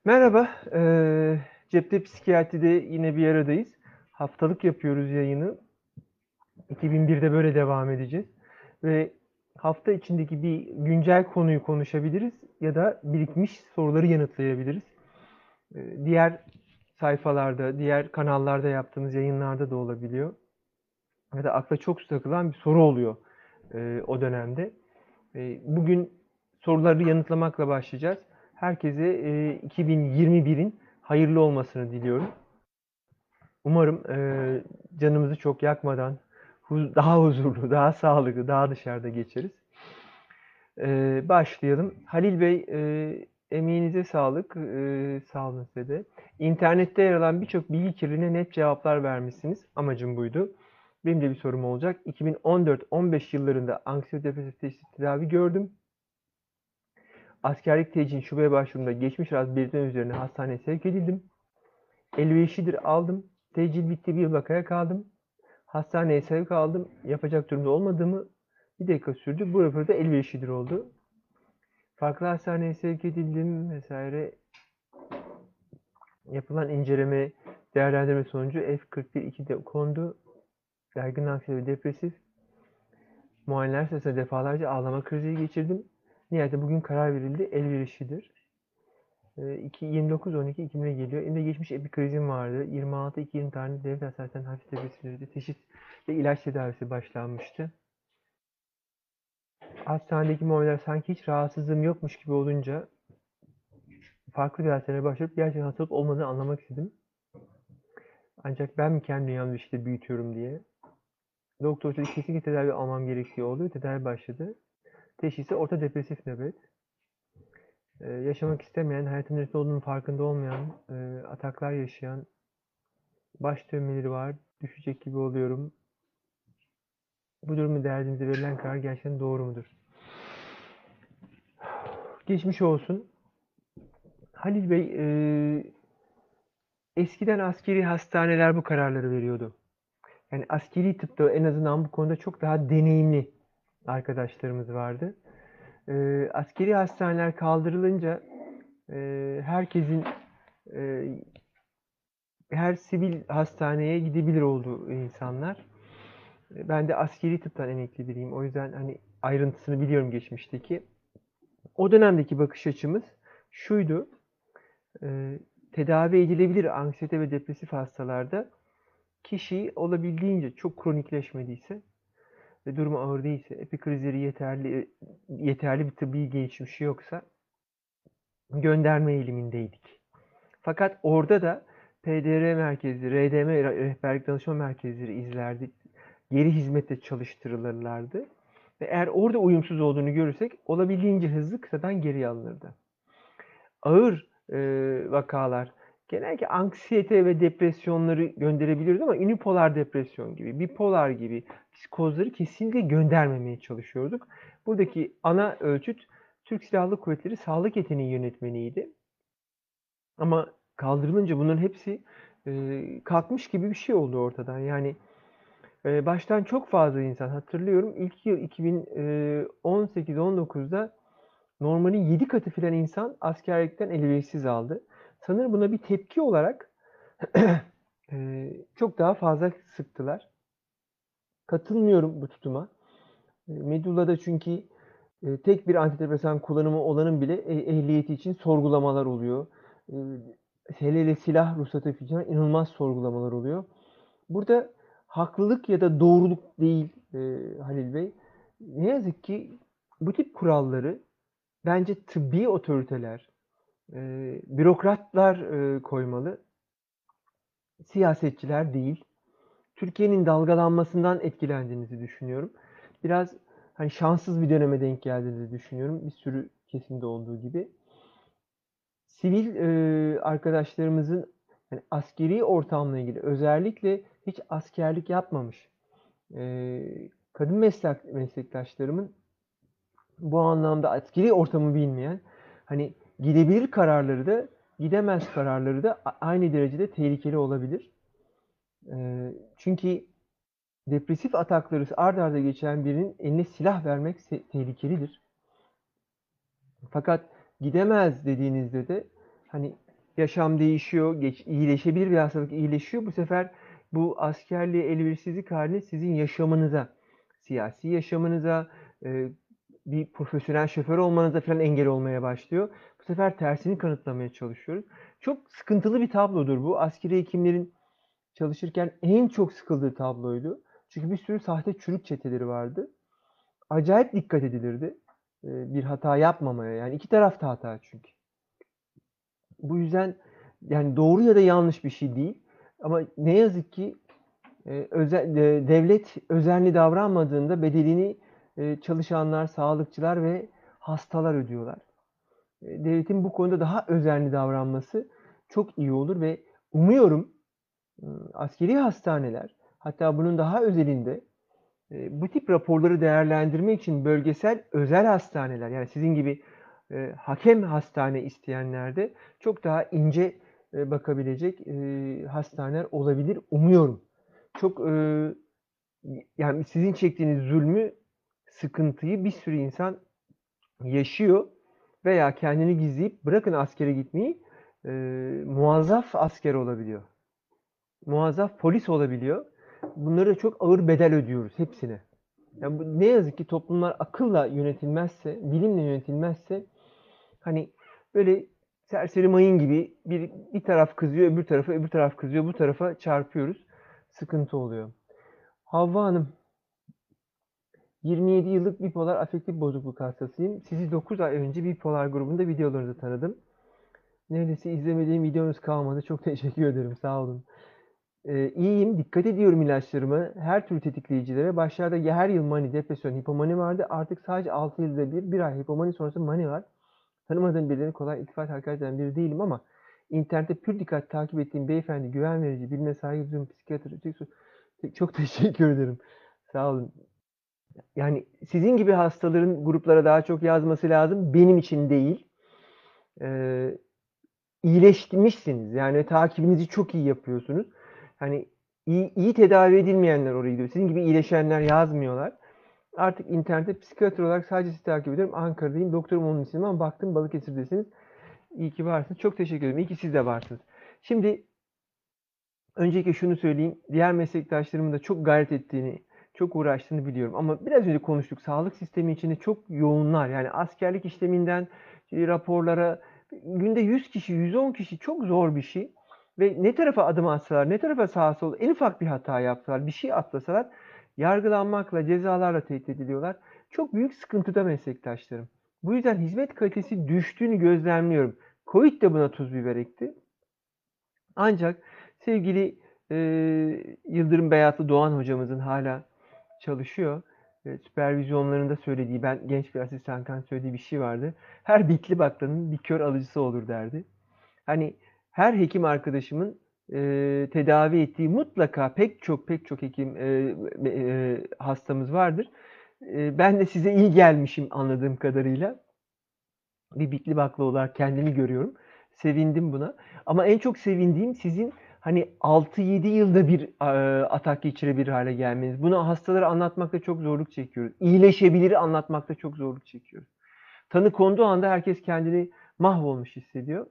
Merhaba, Cepte Psikiyatri'de yine bir aradayız. Haftalık yapıyoruz yayını. 2001'de böyle devam edeceğiz. Ve hafta içindeki bir güncel konuyu konuşabiliriz ya da birikmiş soruları yanıtlayabiliriz. Diğer sayfalarda, diğer kanallarda yaptığımız yayınlarda da olabiliyor. Ya da akla çok takılan bir soru oluyor o dönemde. Bugün soruları yanıtlamakla başlayacağız. Herkese 2021'in hayırlı olmasını diliyorum. Umarım canımızı çok yakmadan daha huzurlu, daha sağlıklı, daha dışarıda geçeriz. Başlayalım. Halil Bey, emeğinize sağlık. Sağ olun size de. İnternette yer alan birçok bilgi kirliliğine net cevaplar vermişsiniz. Amacım buydu. Benim de bir sorum olacak. 2014-15 yıllarında anksiyete depresif tedavi gördüm. Askerlik tecil şubeye başvurumda geçmiş raz belirtilen üzerine hastaneye sevk edildim. Elverişlidir aldım. Tecil bitti, bir vakaya kaldım. Hastaneye sevk aldım. Yapacak durumda olmadığımı bir dakika sürdü. Bu raporda elverişlidir oldu. Farklı hastaneye sevk edildim vesaire. Yapılan inceleme, değerlendirme sonucu F41-2'de kondu. Yaygın anksiyete ve depresif. Muayeneler sırasında defalarca ağlama krizi geçirdim. Nihayet bugün karar verildi. Elverişlidir. 29-12-2000'e geliyor. Elimde geçmiş epikrizim vardı. 26-20 tane devlet hastanesinden hafif depresifleri teşhis ve ilaç tedavisi başlanmıştı. Hastanedeki muayeneler sanki hiç rahatsızlığım yokmuş gibi olunca farklı bir hastaneye başvurup gerçekten hastalık olmadığını anlamak istedim. Ancak ben mi kendi dünyamda bir şeyleri büyütüyorum diye. Doktor dedi kesinlikle tedavi almam gerektiği oldu. Tedavi başladı. Teşhisi orta depresif nöbet. Yaşamak istemeyen, hayatın neresi olduğunun farkında olmayan, ataklar yaşayan, baş dönmeleri var, düşecek gibi oluyorum. Bu durumu değerlendirdiğimizde verilen karar gerçekten doğru mudur? Geçmiş olsun. Halil Bey, eskiden askeri hastaneler bu kararları veriyordu. Yani askeri tıpta en azından bu konuda çok daha deneyimli arkadaşlarımız vardı. Askeri hastaneler kaldırılınca herkesin e, her sivil hastaneye gidebilir oldu insanlar. Ben de askeri tıptan emekli biriyim. O yüzden hani ayrıntısını biliyorum geçmişteki. O dönemdeki bakış açımız şuydu. Tedavi edilebilir anksiyete ve depresif hastalarda kişi olabildiğince çok kronikleşmediyse ve durumu ağır değilse, epikrizleri yeterli bir tıbbi gelişmişi yoksa gönderme eğilimindeydik. Fakat orada da PDR merkezi, RDM rehberlik danışma merkezleri izlerdik. Geri hizmette çalıştırılırlardı. Ve eğer orada uyumsuz olduğunu görürsek olabildiğince hızlı kısadan geri alınırdı. Ağır vakalar genellikle anksiyete ve depresyonları gönderebiliyoruz ama unipolar depresyon gibi, bipolar gibi psikozları kesinlikle göndermemeye çalışıyorduk. Buradaki ana ölçüt Türk Silahlı Kuvvetleri Sağlık Yeteneği Yönetmeliğiydi. Ama kaldırılınca bunların hepsi kalkmış gibi bir şey oldu ortadan. Yani baştan çok fazla insan hatırlıyorum. İlk yıl 2018-19'da normalin 7 katı filan insan askerlikten elverişsiz aldı. Sanırım buna bir tepki olarak çok daha fazla sıktılar. Katılmıyorum bu tutuma. Medulla'da çünkü tek bir antidepresan kullanımı olanın bile ehliyeti için sorgulamalar oluyor. E, Hele hele silah ruhsatı için inanılmaz sorgulamalar oluyor. Burada haklılık ya da doğruluk değil Halil Bey. Ne yazık ki bu tip kuralları bence tıbbi otoriteler, bürokratlar koymalı. Siyasetçiler değil. Türkiye'nin dalgalanmasından etkilendiğinizi düşünüyorum. Biraz hani şanssız bir döneme denk geldiğinizi düşünüyorum. Bir sürü kesimde olduğu gibi. Sivil arkadaşlarımızın yani askeri ortamla ilgili özellikle hiç askerlik yapmamış kadın meslektaşlarımın bu anlamda askeri ortamı bilmeyen hani gidebilir kararları da gidemez kararları da aynı derecede tehlikeli olabilir. Çünkü depresif atakları ard arda geçen birinin eline silah vermek tehlikelidir. Fakat gidemez dediğinizde de hani yaşam değişiyor, iyileşebilir bir hastalık iyileşiyor. Bu sefer bu askerliğe elverişsizlik haline sizin yaşamınıza, siyasi yaşamınıza, e, bir profesyonel şoför olmanıza falan engel olmaya başlıyor. Bu sefer tersini kanıtlamaya çalışıyoruz. Çok sıkıntılı bir tablodur bu. Askeri hekimlerin çalışırken en çok sıkıldığı tabloydu. Çünkü bir sürü sahte çürük çeteleri vardı. Acayip dikkat edilirdi. Bir hata yapmamaya. Yani iki taraf da hata çünkü. Bu yüzden yani doğru ya da yanlış bir şey değil. Ama ne yazık ki devlet özenli davranmadığında bedelini çalışanlar, sağlıkçılar ve hastalar ödüyorlar. Devletin bu konuda daha özenli davranması çok iyi olur ve umuyorum askeri hastaneler, hatta bunun daha özelinde bu tip raporları değerlendirmek için bölgesel özel hastaneler, yani sizin gibi hakem hastane isteyenlerde çok daha ince bakabilecek hastaneler olabilir. Umuyorum. Çok yani sizin çektiğiniz zulmü, sıkıntıyı bir sürü insan yaşıyor veya kendini gizleyip bırakın askere gitmeyi muazzaf asker olabiliyor. Muazzaf polis olabiliyor. Bunları da çok ağır bedel ödüyoruz hepsine. Yani ne yazık ki toplumlar akılla yönetilmezse, bilimle yönetilmezse hani böyle serseri mayın gibi bir taraf kızıyor, öbür tarafa, öbür taraf kızıyor, bu tarafa çarpıyoruz. Sıkıntı oluyor. Havva Hanım, 27 yıllık bipolar afektif bozukluk hastasıyım. Sizi 9 ay önce bipolar grubunda videolarınızı tanıdım. Neredeyse izlemediğim videonuz kalmadı. Çok teşekkür ederim. Sağ olun. İyiyim. Dikkat ediyorum ilaçlarımı. Her türlü tetikleyicilere. Başlarda her yıl mani, depresyon, hipomani vardı. Artık sadece 6 yılda bir ay hipomani sonrası mani var. Tanımadığım birilerine kolay iltifat hakaret eden biri değilim ama internette pür dikkat takip ettiğim beyefendi güven verici, bilime saygı duyduğum psikiyatr. Çok teşekkür ederim. Sağ olun. Yani sizin gibi hastaların gruplara daha çok yazması lazım. Benim için değil. Ee, iyileşmişsiniz. Yani takibinizi çok iyi yapıyorsunuz. Hani iyi tedavi edilmeyenler oraya gidiyor. Sizin gibi iyileşenler yazmıyorlar. Artık internette psikiyatr olarak sadece sizi takip ediyorum. Ankara'dayım. Doktorum onun ismim ama baktım Balıkesir'desiniz. İyi ki varsınız. Çok teşekkür ederim. İyi ki siz de varsınız. Şimdi öncelikle şunu söyleyeyim. Diğer meslektaşlarımın da çok gayret ettiğini, çok uğraştığını biliyorum. Ama biraz önce konuştuk. Sağlık sistemi içinde çok yoğunlar. Yani askerlik işleminden raporlara günde 100 kişi, 110 kişi çok zor bir şey. Ve ne tarafa adım atsalar, ne tarafa sağa sola en ufak bir hata yapsalar, bir şey atlasalar yargılanmakla, cezalarla tehdit ediliyorlar. Çok büyük sıkıntıda meslektaşlarım. Bu yüzden hizmet kalitesi düştüğünü gözlemliyorum. Covid de buna tuz biber ekti. Ancak sevgili Yıldırım Beyatlı Doğan hocamızın hala çalışıyor. Süpervizyonlarında söylediği, ben genç bir asistanken söylediği bir şey vardı. Her bitli baklanın bir kör alıcısı olur derdi. Hani her hekim arkadaşımın tedavi ettiği mutlaka pek çok hekim hastamız vardır. Ben de size iyi gelmişim anladığım kadarıyla. Bir bitli bakla olarak kendimi görüyorum. Sevindim buna. Ama en çok sevindiğim sizin hani 6-7 yılda bir atak geçirebilir hale gelmeniz. Bunu hastalara anlatmakta çok zorluk çekiyoruz. İyileşebilir anlatmakta çok zorluk çekiyoruz. Tanı konduğu anda herkes kendini mahvolmuş hissediyor.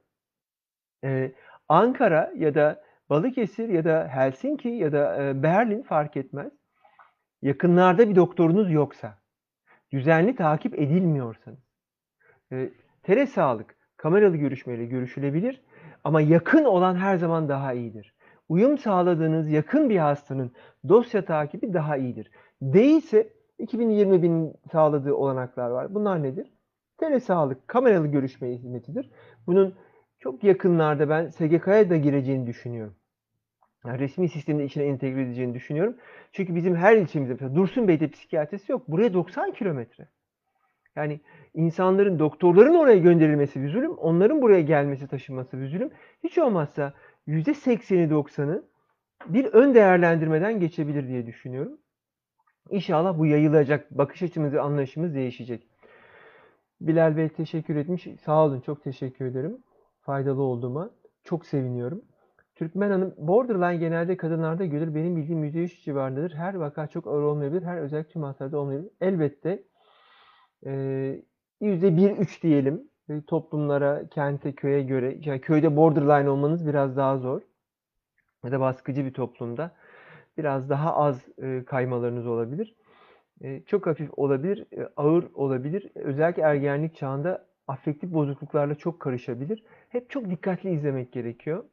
Ankara ya da Balıkesir ya da Helsinki ya da Berlin fark etmez. Yakınlarda bir doktorunuz yoksa, düzenli takip edilmiyorsanız, telesağlık, kameralı görüşmeyle görüşülebilir ama yakın olan her zaman daha iyidir. Uyum sağladığınız yakın bir hastanın dosya takibi daha iyidir. Değilse 2020'nin sağladığı olanaklar var. Bunlar nedir? Telesağlık, kameralı görüşme hizmetidir. Bunun çok yakınlarda ben SGK'ya da gireceğini düşünüyorum. Yani resmi sistemin içine entegre edeceğini düşünüyorum. Çünkü bizim her ilçemizde, mesela Dursunbey'de psikiyatrisi yok. Buraya 90 kilometre. Yani insanların, doktorların oraya gönderilmesi bir zulüm, onların buraya gelmesi, taşınması bir zulüm. Hiç olmazsa %80'i 90'ı bir ön değerlendirmeden geçebilir diye düşünüyorum. İnşallah bu yayılacak, bakış açımız ve anlayışımız değişecek. Bilal Bey teşekkür etmiş. Sağ olun, çok teşekkür ederim. Faydalı olduğuma çok seviniyorum. Türkmen Hanım, borderline genelde kadınlarda görülür. Benim bildiğim %3 civarındadır. Her vaka çok ağır olmayabilir. Özellikle tüm hastalarda olmayabilir. Elbette %1-3 diyelim. Toplumlara, kente, köye göre, yani köyde borderline olmanız biraz daha zor. Ya da baskıcı bir toplumda biraz daha az kaymalarınız olabilir. Çok hafif olabilir, ağır olabilir. Özellikle ergenlik çağında afektif bozukluklarla çok karışabilir. Hep çok dikkatli izlemek gerekiyor.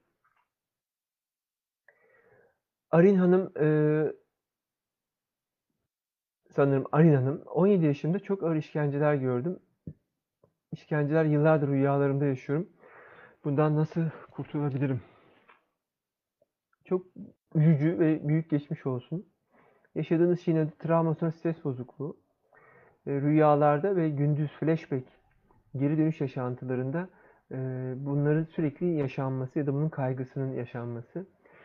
Arin Hanım, sanırım Arin Hanım, 17 yaşında çok ağır işkenceler gördüm. İşkenceler yıllardır rüyalarımda yaşıyorum. Bundan nasıl kurtulabilirim? Çok üzücü ve büyük geçmiş olsun. Yaşadığınız şeyin adı travma sonra stres bozukluğu. Rüyalarda ve gündüz flashback, geri dönüş yaşantılarında bunların sürekli yaşanması ya da bunun kaygısının yaşanması.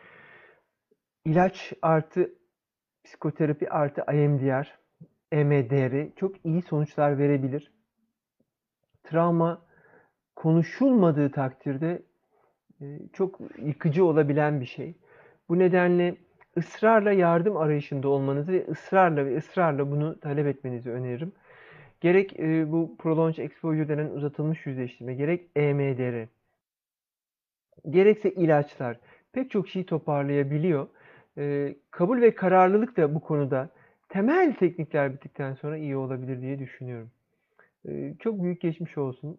İlaç artı psikoterapi artı EMDR, EMDR çok iyi sonuçlar verebilir. Travma konuşulmadığı takdirde çok yıkıcı olabilen bir şey. Bu nedenle ısrarla yardım arayışında olmanızı ve ısrarla bunu talep etmenizi öneririm. Gerek bu prolonged exposure denen uzatılmış yüzleştirme, gerek EMDR, gerekse ilaçlar pek çok şeyi toparlayabiliyor. Kabul ve kararlılık da bu konuda temel teknikler bittikten sonra iyi olabilir diye düşünüyorum. Çok büyük geçmiş olsun.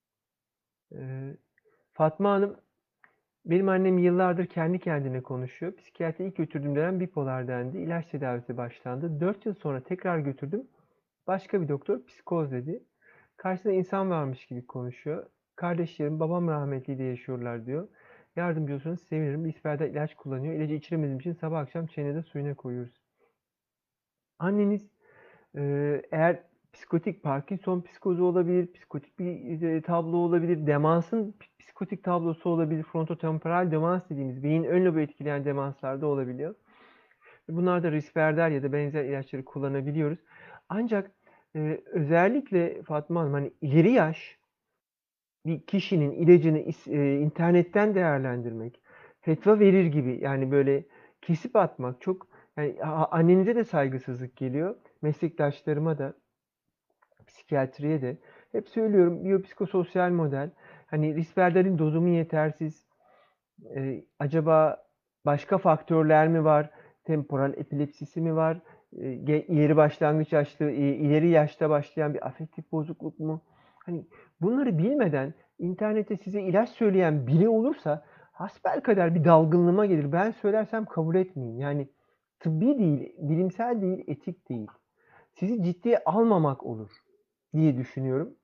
Fatma Hanım, benim annem yıllardır kendi kendine konuşuyor. Psikiyatriye ilk götürdüğüm dönem bipolar dendi. İlaç tedavisi başlandı. 4 yıl sonra tekrar götürdüm. Başka bir doktor psikoz dedi. Karşısında insan varmış gibi konuşuyor. Kardeşlerim, babam rahmetliyle yaşıyorlar diyor. Yardımcı olursanız sevinirim. İsperden ilaç kullanıyor. İlacı içiremediğim için sabah akşam çenede suyuna koyuyoruz. Anneniz eğer psikotik Parkinson psikozu olabilir, psikotik bir tablo olabilir, demansın psikotik tablosu olabilir, frontotemporal demans dediğimiz beyin ön lobu etkileyen demanslarda olabiliyor. Bunlarda risperidal ya da benzer ilaçları kullanabiliyoruz. Ancak özellikle Fatma Hanım, hani ileri yaş bir kişinin ilacını internetten değerlendirmek, fetva verir gibi, yani böyle kesip atmak çok, yani annenize de saygısızlık geliyor. Meslektaşlarıma da, psikiyatriye de. Hep söylüyorum, biyopsikososyal model. Hani risperdalin dozu mu yetersiz? Acaba başka faktörler mi var? Temporal epilepsisi mi var? İleri başlangıç yaşlı, ileri yaşta başlayan bir afektif bozukluk mu? Hani bunları bilmeden internette size ilaç söyleyen biri olursa hasbelkader bir dalgınlığıma gelir. Ben söylersem kabul etmeyin. Yani tıbbi değil, bilimsel değil, etik değil. Sizi ciddiye almamak olur diye düşünüyorum.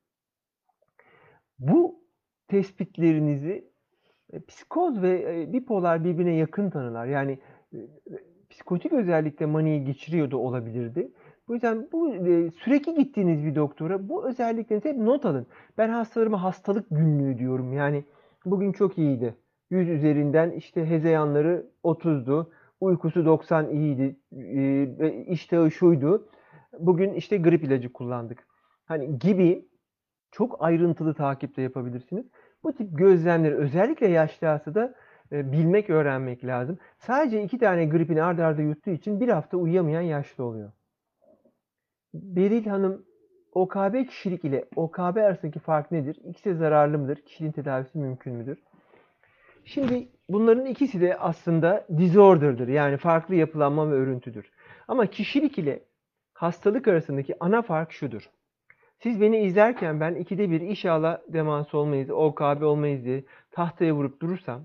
Bu tespitlerinizi psikoz ve bipolar birbirine yakın tanılar. Yani e, psikotik özellikle maniyi geçiriyor da olabilirdi. Bu yüzden bu sürekli gittiğiniz bir doktora bu özelliklerinizi hep not alın. Ben hastalarıma hastalık günlüğü diyorum. Yani bugün çok iyiydi. 100 üzerinden işte hezeyanları 30'du. Uykusu 90 iyiydi. İştahı şuydu. Bugün işte grip ilacı kullandık. Hani gibi çok ayrıntılı takipte yapabilirsiniz. Bu tip gözlemleri özellikle yaşlı hastada bilmek, öğrenmek lazım. Sadece 2 tane gripini art arda yuttuğu için 1 hafta uyuyamayan yaşlı oluyor. Beril Hanım, OKB kişilik ile OKB arasındaki fark nedir? İkisi de zararlı mıdır? Kişiliğin tedavisi mümkün müdür? Şimdi bunların ikisi de aslında disorder'dır. Yani farklı yapılanma ve örüntüdür. Ama kişilik ile hastalık arasındaki ana fark şudur. Siz beni izlerken ben 2'de 1 inşallah demans olmayız, OKB olmayız diye tahtaya vurup durursam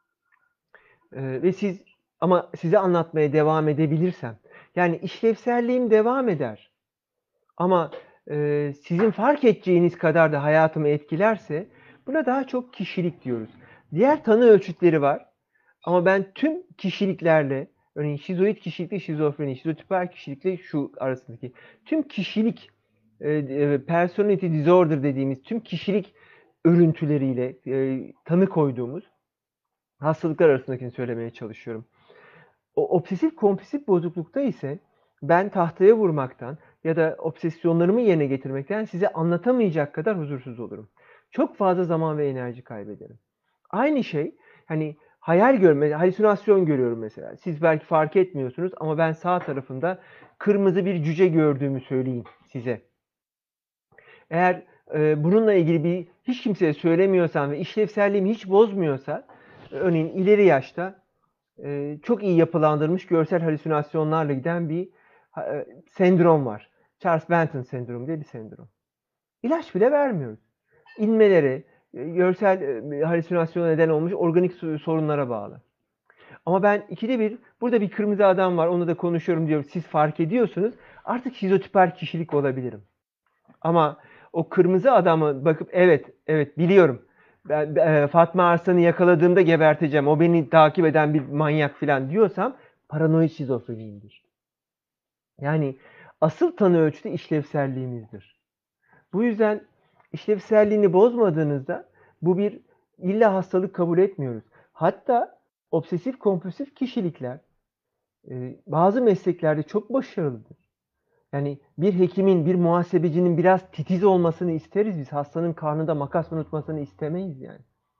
ve ama size anlatmaya devam edebilirsem, yani işlevselliğim devam eder ama sizin fark edeceğiniz kadar da hayatımı etkilerse buna daha çok kişilik diyoruz. Diğer tanı ölçütleri var ama ben tüm kişiliklerle, örneğin şizoid kişilikle şizofreni, şizotiper kişilikle şu arasındaki tüm kişilik personality disorder dediğimiz tüm kişilik örüntüleriyle tanı koyduğumuz hastalıklar arasındakini söylemeye çalışıyorum. O obsesif kompulsif bozuklukta ise ben tahtaya vurmaktan ya da obsesyonlarımı yerine getirmekten size anlatamayacak kadar huzursuz olurum. Çok fazla zaman ve enerji kaybederim. Aynı şey, hani hayal görme, halüsinasyon görüyorum mesela. Siz belki fark etmiyorsunuz ama ben sağ tarafında kırmızı bir cüce gördüğümü söyleyeyim size. Eğer bununla ilgili bir hiç kimseye söylemiyorsam ve işlevselliğimi hiç bozmuyorsa, örneğin ileri yaşta çok iyi yapılandırılmış görsel halüsinasyonlarla giden bir sendrom var. Charles-Benton sendromu diye bir sendrom. İlaç bile vermiyoruz. İnmeleri, görsel halüsinasyona neden olmuş organik sorunlara bağlı. Ama ben ikide bir burada bir kırmızı adam var, onunla da konuşuyorum diyorum. Siz fark ediyorsunuz. Artık şizotipal kişilik olabilirim. Ama o kırmızı adamı bakıp evet biliyorum. Ben Fatma Arslan'ı yakaladığımda geberteceğim. O beni takip eden bir manyak falan diyorsam paranoid şizofreniyimdir. Yani asıl tanı ölçütü işlevselliğimizdir. Bu yüzden işlevselliğini bozmadığınızda bu bir illa hastalık kabul etmiyoruz. Hatta obsesif kompulsif kişilikler bazı mesleklerde çok başarılıdır. Yani bir hekimin, bir muhasebecinin biraz titiz olmasını isteriz biz. Hastanın karnında makas unutmasını istemeyiz yani.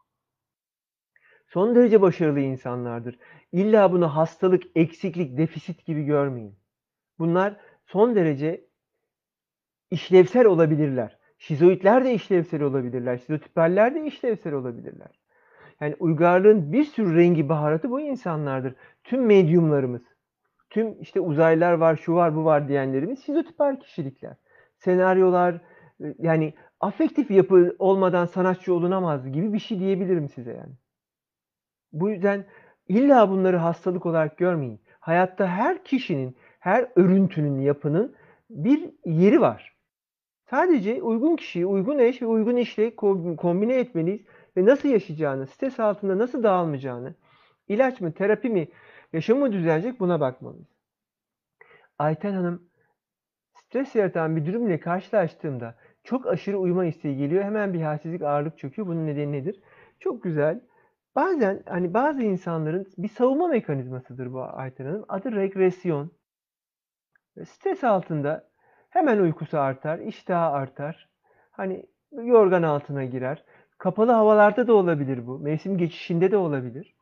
Son derece başarılı insanlardır. İlla bunu hastalık, eksiklik, defisit gibi görmeyin. Bunlar son derece işlevsel olabilirler. Şizoidler de işlevsel olabilirler. Şizotipaller de işlevsel olabilirler. Yani uygarlığın bir sürü rengi baharatı bu insanlardır. Tüm medyumlarımız, tüm işte uzaylılar var, şu var, bu var diyenlerimiz şizotipal kişilikler. Senaryolar, yani afektif yapı olmadan sanatçı olunamaz gibi bir şey diyebilirim size yani. Bu yüzden illa bunları hastalık olarak görmeyin. Hayatta her kişinin, her örüntünün, yapının bir yeri var. Sadece uygun kişiyi, uygun eş ve uygun işle kombine etmeliyiz ve nasıl yaşayacağını, stres altında nasıl dağılmayacağını, ilaç mı, terapi mi, yaşamı mı düzelecek buna bakmalıyız. Ayten Hanım, stres yaratan bir durum ile karşılaştığımda çok aşırı uyuma isteği geliyor. Hemen bir halsizlik, ağırlık çöküyor. Bunun nedeni nedir? Çok güzel. Bazen hani bazı insanların bir savunma mekanizmasıdır bu Ayten Hanım. Adı regresyon. Stres altında hemen uykusu artar, iştahı artar. Hani yorgan altına girer. Kapalı havalarda da olabilir bu. Mevsim geçişinde de olabilir.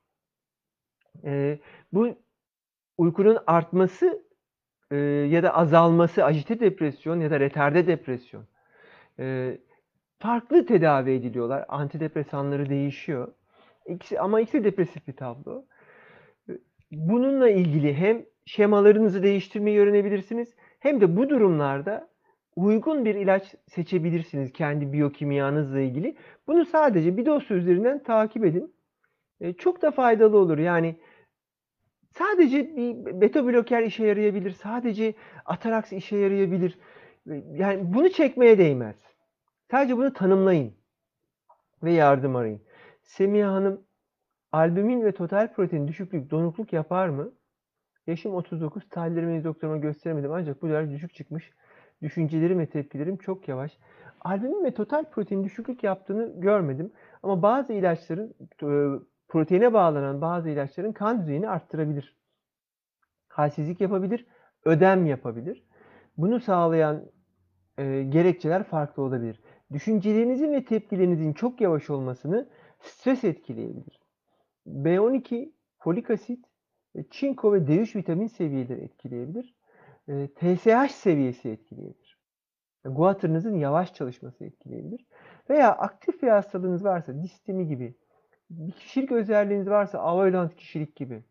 Bu uykunun artması ya da azalması, ajite depresyon ya da retarde depresyon. Farklı tedavi ediliyorlar. Antidepresanları değişiyor. Ama ikisi depresif bir tablo. Bununla ilgili hem şemalarınızı değiştirmeyi öğrenebilirsiniz hem de bu durumlarda uygun bir ilaç seçebilirsiniz kendi biyokimyanızla ilgili. Bunu sadece bir dosya üzerinden takip edin. Çok da faydalı olur. Yani sadece bir beta bloker işe yarayabilir. Sadece Atarax işe yarayabilir. Yani bunu çekmeye değmez. Sadece bunu tanımlayın ve yardım arayın. Semiha Hanım, albumin ve total protein düşüklük donukluk yapar mı? Yaşım 39, tahlillerimi henüz doktoruma gösteremedim ancak bu değer düşük çıkmış. Düşüncelerim ve tepkilerim çok yavaş. Albumin ve total protein düşüklük yaptığını görmedim. Ama bazı ilaçların, proteine bağlanan bazı ilaçların kan düzeyini arttırabilir. Halsizlik yapabilir, ödem yapabilir. Bunu sağlayan gerekçeler farklı olabilir. Düşüncelerinizin ve tepkilerinizin çok yavaş olmasını stres etkileyebilir. B12, folik asit, çinko ve D3 vitamin seviyeleri etkileyebilir. TSH seviyesi etkileyebilir. Guatr'ınızın yavaş çalışması etkileyebilir. Veya aktif bir hastalığınız varsa, distemi gibi, bir kişilik özelliğiniz varsa, avoidant kişilik gibi.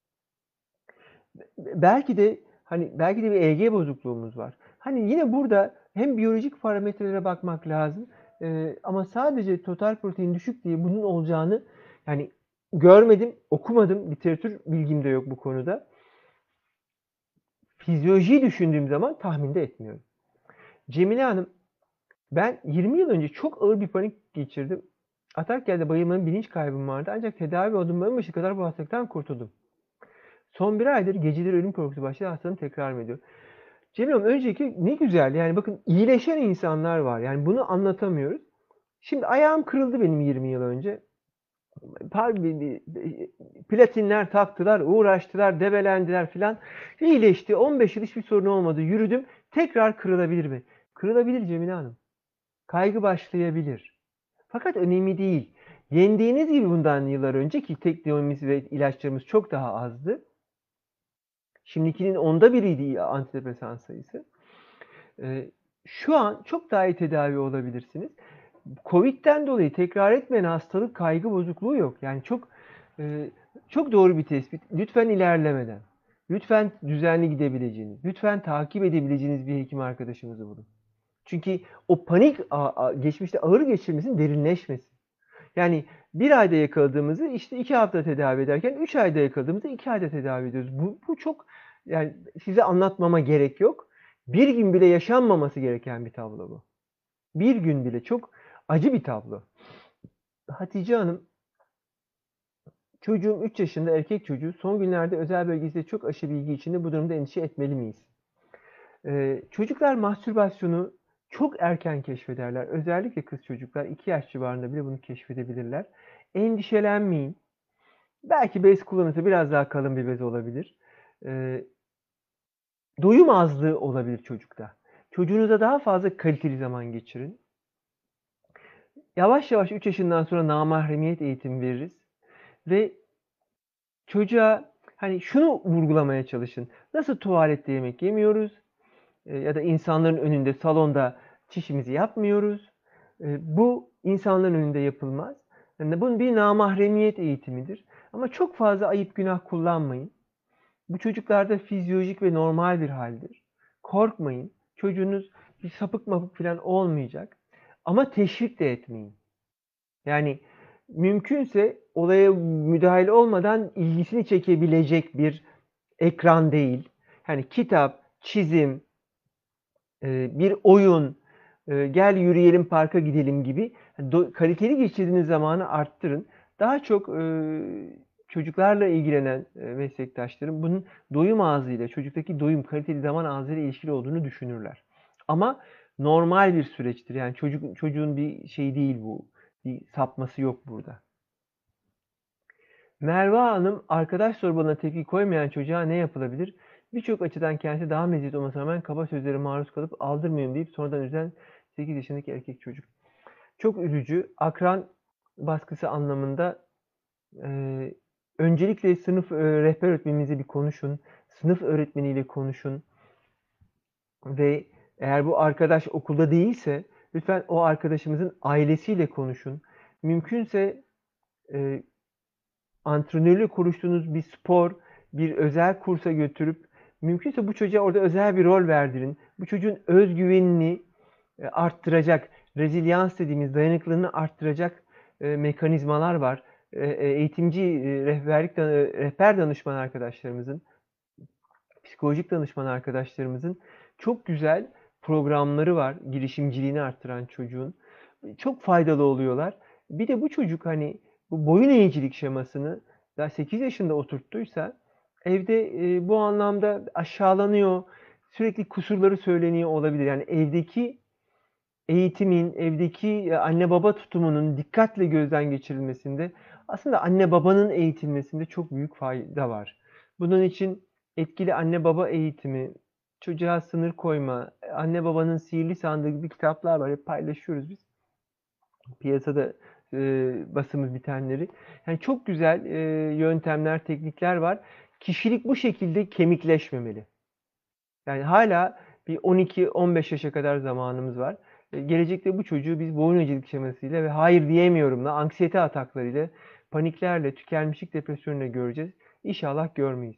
Belki de bir EG bozukluğumuz var. Hani yine burada hem biyolojik parametrelere bakmak lazım. Ama sadece total protein düşük diye bunun olacağını yani görmedim, okumadım. Literatür bilgim de yok bu konuda. Fizyolojiyi düşündüğüm zaman tahmin de etmiyorum. Cemile Hanım, ben 20 yıl önce çok ağır bir panik geçirdim. Atak geldi, bayılmanın bilinç kaybım vardı. Ancak tedavi olduğum en başı kadar bu hastalıktan kurtuldum. Son bir aydır geceleri ölüm korkusu başladı, hastalığım tekrar mı ediyor? Cemil Hanım, önceki ne güzel. Yani bakın iyileşen insanlar var. Yani bunu anlatamıyoruz. Şimdi ayağım kırıldı benim 20 yıl önce. Platinler taktılar, uğraştılar, debelendiler filan. İyileşti. 15 yıl hiçbir sorun olmadı. Yürüdüm. Tekrar kırılabilir mi? Kırılabilir Cemile Hanım. Kaygı başlayabilir. Fakat önemli değil. Yendiğiniz gibi bundan yıllar önceki teknolojimiz ve ilaçlarımız çok daha azdı. Şimdikinin onda biriydi antidepresan sayısı. Şu an çok daha iyi tedavi olabilirsiniz. Covid'den dolayı tekrar etmeyen hastalık, kaygı bozukluğu yok. Yani çok doğru bir tespit. Lütfen ilerlemeden, lütfen düzenli gidebileceğiniz, lütfen takip edebileceğiniz bir hekim arkadaşımızı bulun. Çünkü o panik geçmişte ağır geçirmesin, derinleşmesin. Yani bir ayda yakaladığımızı işte 2 hafta tedavi ederken 3 ayda yakaladığımızda 2 ayda tedavi ediyoruz. Bu çok, yani size anlatmama gerek yok. Bir gün bile yaşanmaması gereken bir tablo bu. Bir gün bile çok acı bir tablo. Hatice Hanım, çocuğum 3 yaşında, erkek çocuğu. Son günlerde özel bölgesinde çok aşı bilgi içinde, bu durumda endişe etmeli miyiz? Çocuklar mastürbasyonu çok erken keşfederler. Özellikle kız çocuklar 2 yaş civarında bile bunu keşfedebilirler. Endişelenmeyin. Belki bez kullanırsa biraz daha kalın bir bez olabilir. Doyum azlığı olabilir çocukta. Çocuğunuza daha fazla kaliteli zaman geçirin. Yavaş yavaş 3 yaşından sonra namahremiyet eğitimi veririz. Ve çocuğa hani şunu vurgulamaya çalışın. Nasıl tuvalette yemek yemiyoruz? Ya da insanların önünde, salonda çişimizi yapmıyoruz. Bu insanların önünde yapılmaz. Yani bunun bir namahremiyet eğitimidir. Ama çok fazla ayıp günah kullanmayın. Bu çocuklarda fizyolojik ve normal bir haldir. Korkmayın. Çocuğunuz bir sapık mapık falan olmayacak. Ama teşvik de etmeyin. Yani mümkünse olaya müdahale olmadan ilgisini çekebilecek bir ekran değil. Yani kitap, çizim, bir oyun, gel yürüyelim parka gidelim gibi kaliteli geçirdiğiniz zamanı arttırın. Daha çok çocuklarla ilgilenen meslektaşlarım bunun doyum ağzıyla, çocuktaki doyum, kaliteli zaman ağzıyla ilişkili olduğunu düşünürler. Ama normal bir süreçtir. Yani çocuğun bir şey değil bu. Bir sapması yok burada. Merve Hanım, arkadaş zorbalığına tepki koymayan çocuğa ne yapılabilir? Birçok açıdan kendisi daha meziyet olmasına rağmen kaba sözlere maruz kalıp aldırmıyorum deyip sonradan üzen 8 yaşındaki erkek çocuk. Çok üzücü. Akran baskısı anlamında öncelikle sınıf rehber öğretmeninizle bir konuşun. Sınıf öğretmeniyle konuşun. Ve eğer bu arkadaş okulda değilse lütfen o arkadaşımızın ailesiyle konuşun. Mümkünse antrenörle konuştuğunuz bir spor, bir özel kursa götürüp mümkünse bu çocuğa orada özel bir rol verdirin. Bu çocuğun özgüvenini arttıracak, rezilyans dediğimiz dayanıklılığını arttıracak mekanizmalar var. Eğitimci, rehber danışman arkadaşlarımızın, psikolojik danışman arkadaşlarımızın çok güzel programları var. Girişimciliğini arttıran çocuğun. Çok faydalı oluyorlar. Bir de bu çocuk hani bu boyun eğicilik şemasını daha 8 yaşında oturttuysa evde bu anlamda aşağılanıyor, sürekli kusurları söyleniyor olabilir. Yani evdeki eğitimin, evdeki anne baba tutumunun dikkatle gözden geçirilmesinde aslında anne babanın eğitilmesinde çok büyük fayda var. Bunun için etkili anne baba eğitimi, çocuğa sınır koyma, anne babanın sihirli sandığı gibi kitaplar var. Hep paylaşıyoruz biz. Piyasada basımı bitenleri. Yani çok güzel yöntemler, teknikler var. Kişilik bu şekilde kemikleşmemeli. Yani hala bir 12-15 yaşa kadar zamanımız var. Gelecekte bu çocuğu biz boyun eğicilik şemasıyla ve hayır diyemiyorumla, anksiyete ataklarıyla, paniklerle, tükenmişlik depresyonuyla göreceğiz. İnşallah görmeyiz.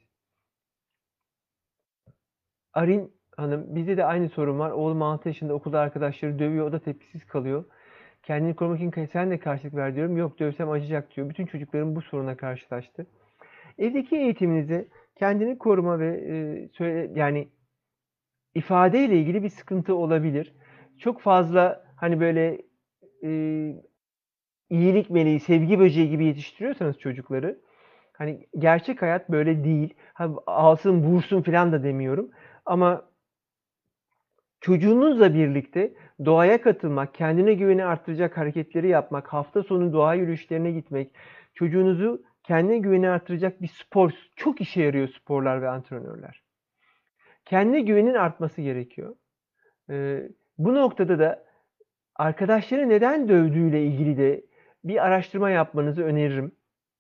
Arin Hanım, bizde de aynı sorun var. Oğlum 6 yaşında, okulda arkadaşları dövüyor, o da tepkisiz kalıyor. Kendini korumak için sen de karşılık ver diyorum. Yok, dövsem acıyacak diyor. Bütün çocuklarım bu soruna karşılaştı. Evdeki eğitiminizi kendini koruma ve yani ifade ile ilgili bir sıkıntı olabilir. Çok fazla hani böyle e, iyilik meleği, sevgi böceği gibi yetiştiriyorsanız çocukları, hani gerçek hayat böyle değil. Ha, alsın vursun falan da demiyorum. Ama çocuğunuzla birlikte doğaya katılmak, kendine güveni arttıracak hareketleri yapmak, hafta sonu doğa yürüyüşlerine gitmek, çocuğunuzu kendine güveni arttıracak bir spor, çok işe yarıyor sporlar ve antrenörler. Kendine güvenin artması gerekiyor. Bu noktada da arkadaşları neden dövdüğüyle ilgili de bir araştırma yapmanızı öneririm.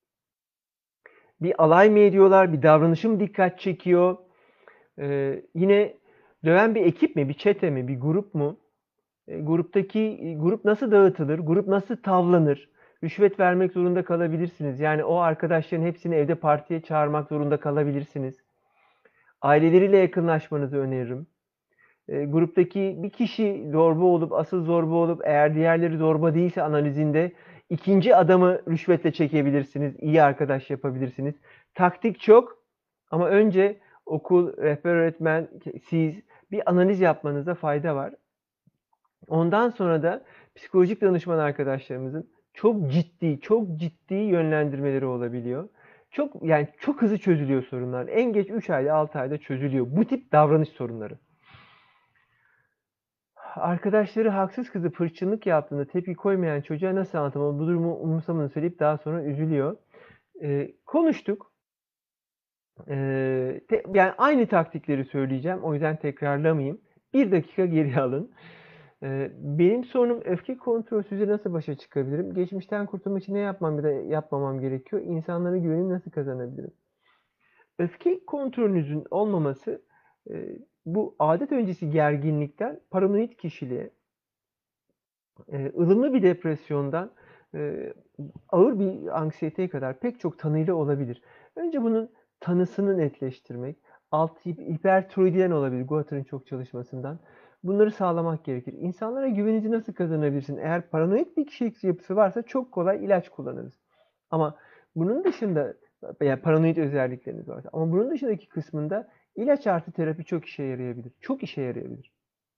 Bir alay mı ediyorlar, bir davranışı mı dikkat çekiyor? Yine döven bir ekip mi, bir çete mi, bir grup mu? Grup nasıl dağıtılır? Grup nasıl tavlanır? Rüşvet vermek zorunda kalabilirsiniz. Yani o arkadaşların hepsini evde partiye çağırmak zorunda kalabilirsiniz. Aileleriyle yakınlaşmanızı öneririm. Gruptaki bir kişi zorba olup, asıl zorba olup, eğer diğerleri zorba değilse analizinde ikinci adamı rüşvetle çekebilirsiniz. İyi arkadaş yapabilirsiniz. Taktik çok ama önce okul, rehber öğretmen, siz bir analiz yapmanıza fayda var. Ondan sonra da psikolojik danışman arkadaşlarımızın çok ciddi yönlendirmeleri olabiliyor. Çok hızlı çözülüyor sorunlar. En geç 3 ayda 6 ayda çözülüyor. Bu tip davranış sorunları. Arkadaşları haksız kızıp hırçınlık yaptığında tepki koymayan çocuğa nasıl anlatamalı? Bu durumu umursamadığını söyleyip daha sonra üzülüyor. Konuştuk. Yani aynı taktikleri söyleyeceğim. O yüzden tekrarlamayayım. Bir dakika geri alın. Benim sorunum öfke kontrolsüzle nasıl başa çıkabilirim? Geçmişten kurtulmak için ne yapmam ya da yapmamam gerekiyor? İnsanların güvenini nasıl kazanabilirim? Öfke kontrolünüzün olmaması bu adet öncesi gerginlikten paranoid kişiliğe, ılımlı bir depresyondan ağır bir anksiyeteye kadar pek çok tanıyla olabilir. Önce bunun tanısını netleştirmek, hipertiroididen olabilir, Goiter'in çok çalışmasından. Bunları sağlamak gerekir. İnsanlara güveninizi nasıl kazanabilirsin? Eğer paranoid bir kişilik yapısı varsa çok kolay ilaç kullanırız. Ama bunun dışında, yani paranoid özellikleriniz varsa, ama bunun dışındaki kısmında ilaç artı terapi çok işe yarayabilir. Çok işe yarayabilir.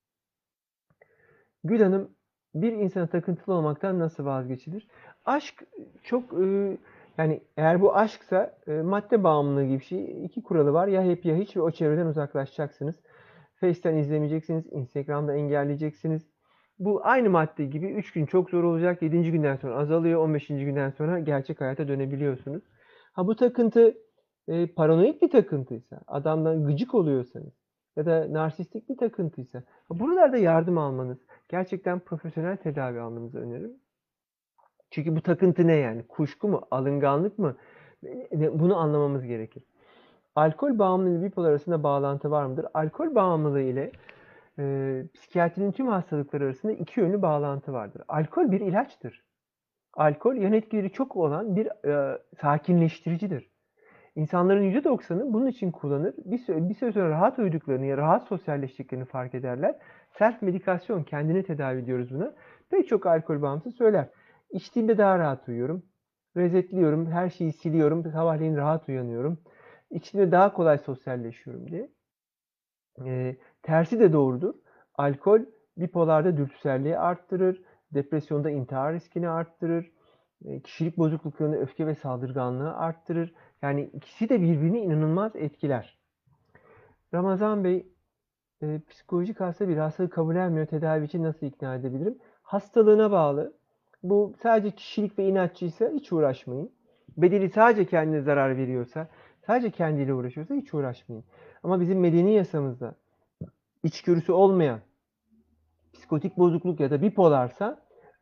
Gül Hanım, bir insana takıntılı olmaktan nasıl vazgeçilir? Aşk çok yani eğer bu aşksa madde bağımlılığı gibi bir şey. İki kuralı var. Ya hep ya hiç ve o çevreden uzaklaşacaksınız. Face'ten izlemeyeceksiniz. Instagram'da engelleyeceksiniz. Bu aynı madde gibi 3 gün çok zor olacak. 7. günden sonra azalıyor. 15. günden sonra gerçek hayata dönebiliyorsunuz. Ha bu takıntı paranoid bir takıntıysa, adamdan gıcık oluyorsanız ya da narsistik bir takıntıysa buralarda yardım almanız, gerçekten profesyonel tedavi almanızı öneririm. Çünkü bu takıntı ne yani? Kuşku mu? Alınganlık mı? Bunu anlamamız gerekir. Alkol bağımlılığı ile bipolar arasında bağlantı var mıdır? Alkol bağımlılığı ile psikiyatrinin tüm hastalıkları arasında iki yönlü bağlantı vardır. Alkol bir ilaçtır. Alkol yan etkileri çok olan bir sakinleştiricidir. İnsanların %90'ı bunun için kullanır. Bir süre sonra rahat uyuduklarını ya rahat sosyalleştiklerini fark ederler. Self medikasyon, kendini tedavi ediyoruz buna. Pek çok alkol bağımlısı söyler. İçtiğimde daha rahat uyuyorum. Resetliyorum, her şeyi siliyorum, sabahleyin rahat uyanıyorum. İçtiğimde daha kolay sosyalleşiyorum diye. Tersi de doğrudur. Alkol bipolarda dürtüselliği arttırır, depresyonda intihar riskini arttırır, kişilik bozukluklarını, öfke ve saldırganlığı arttırır. Yani ikisi de birbirini inanılmaz etkiler. Ramazan Bey, psikolojik hasta bir hastalığı kabullenmiyor. Tedavi için nasıl ikna edebilirim? Hastalığına bağlı. Bu sadece kişilik ve inatçıysa hiç uğraşmayın. Bedeli sadece kendine zarar veriyorsa, sadece kendiyle uğraşıyorsa hiç uğraşmayın. Ama bizim medeni yasamızda içgörüsü olmayan, psikotik bozukluk ya da bipolarsa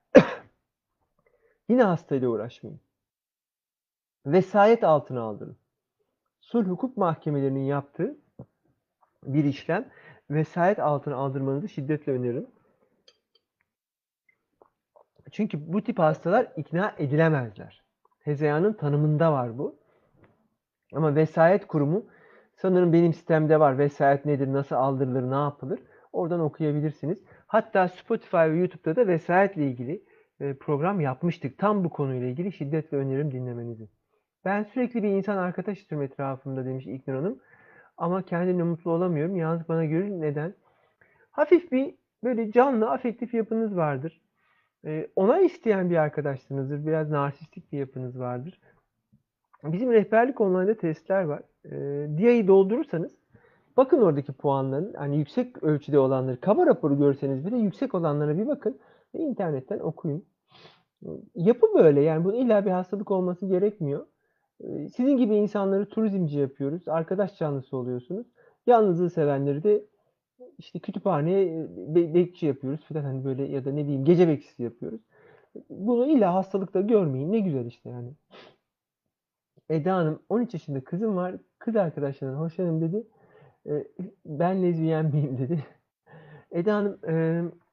yine hastayla uğraşmayın. Vesayet altına aldırın. Sulh hukuk mahkemelerinin yaptığı bir işlem, vesayet altına aldırmanızı şiddetle öneririm. Çünkü bu tip hastalar ikna edilemezler. Hezeyanın tanımında var bu. Ama vesayet kurumu sanırım benim sistemde var. Vesayet nedir, nasıl aldırılır, ne yapılır? Oradan okuyabilirsiniz. Hatta Spotify ve YouTube'da da vesayetle ilgili program yapmıştık. Tam bu konuyla ilgili şiddetle öneririm dinlemenizi. Ben sürekli bir insan arkadaş istiyorum etrafımda demiş İlknur Hanım. Ama kendimle mutlu olamıyorum. Yalnız bana göre neden? Hafif bir böyle canlı afektif yapınız vardır. Onay isteyen bir arkadaşlığınızdır. Biraz narsistik bir yapınız vardır. Bizim rehberlik online'da testler var. DIA'yı doldurursanız bakın oradaki puanların hani yüksek ölçüde olanları, kaba raporu görseniz bile yüksek olanlara bir bakın ve internetten okuyun. Yapı böyle yani bunun illa bir hastalık olması gerekmiyor. Sizin gibi insanları turizmci yapıyoruz. Arkadaş canlısı oluyorsunuz. Yalnızlığı sevenleri de işte kütüphaneye bekçi yapıyoruz filan hani böyle ya da ne bileyim gece bekçisi yapıyoruz. Bunu illa hastalıkta görmeyin. Ne güzel işte yani. Eda Hanım 13 yaşında kızım var. Kız arkadaşlarından hoşlanırım dedi. E, Ben lezbiyen miyim dedi. Eda Hanım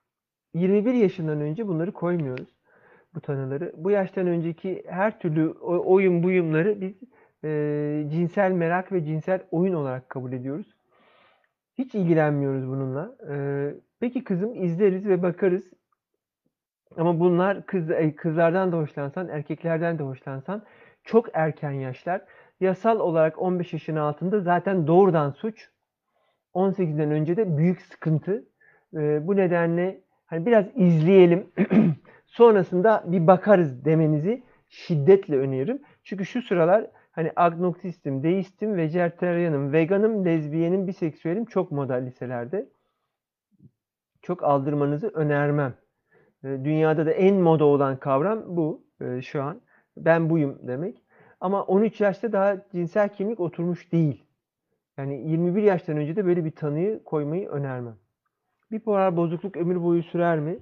21 yaşından önce bunları koymuyoruz. Bu tanıları. Bu yaştan önceki her türlü oyun buyumları biz cinsel merak ve cinsel oyun olarak kabul ediyoruz. Hiç ilgilenmiyoruz bununla. Peki kızım, izleriz ve bakarız. Ama bunlar kızlardan da hoşlansan, erkeklerden de hoşlansan çok erken yaşlar. Yasal olarak 15 yaşın altında zaten doğrudan suç. 18'den önce de büyük sıkıntı. Bu nedenle hani biraz izleyelim. Sonrasında bir bakarız demenizi şiddetle öneririm. Çünkü şu sıralar hani agnostistim, deistim, vejeteryanım, veganım, lezbiyenim, biseksüelim çok moda liselerde. Çok aldırmanızı önermem. Dünyada da en moda olan kavram bu şu an. Ben buyum demek. Ama 13 yaşta daha cinsel kimlik oturmuş değil. Yani 21 yaştan önce de böyle bir tanıyı koymayı önermem. Bipolar bozukluk ömür boyu sürer mi?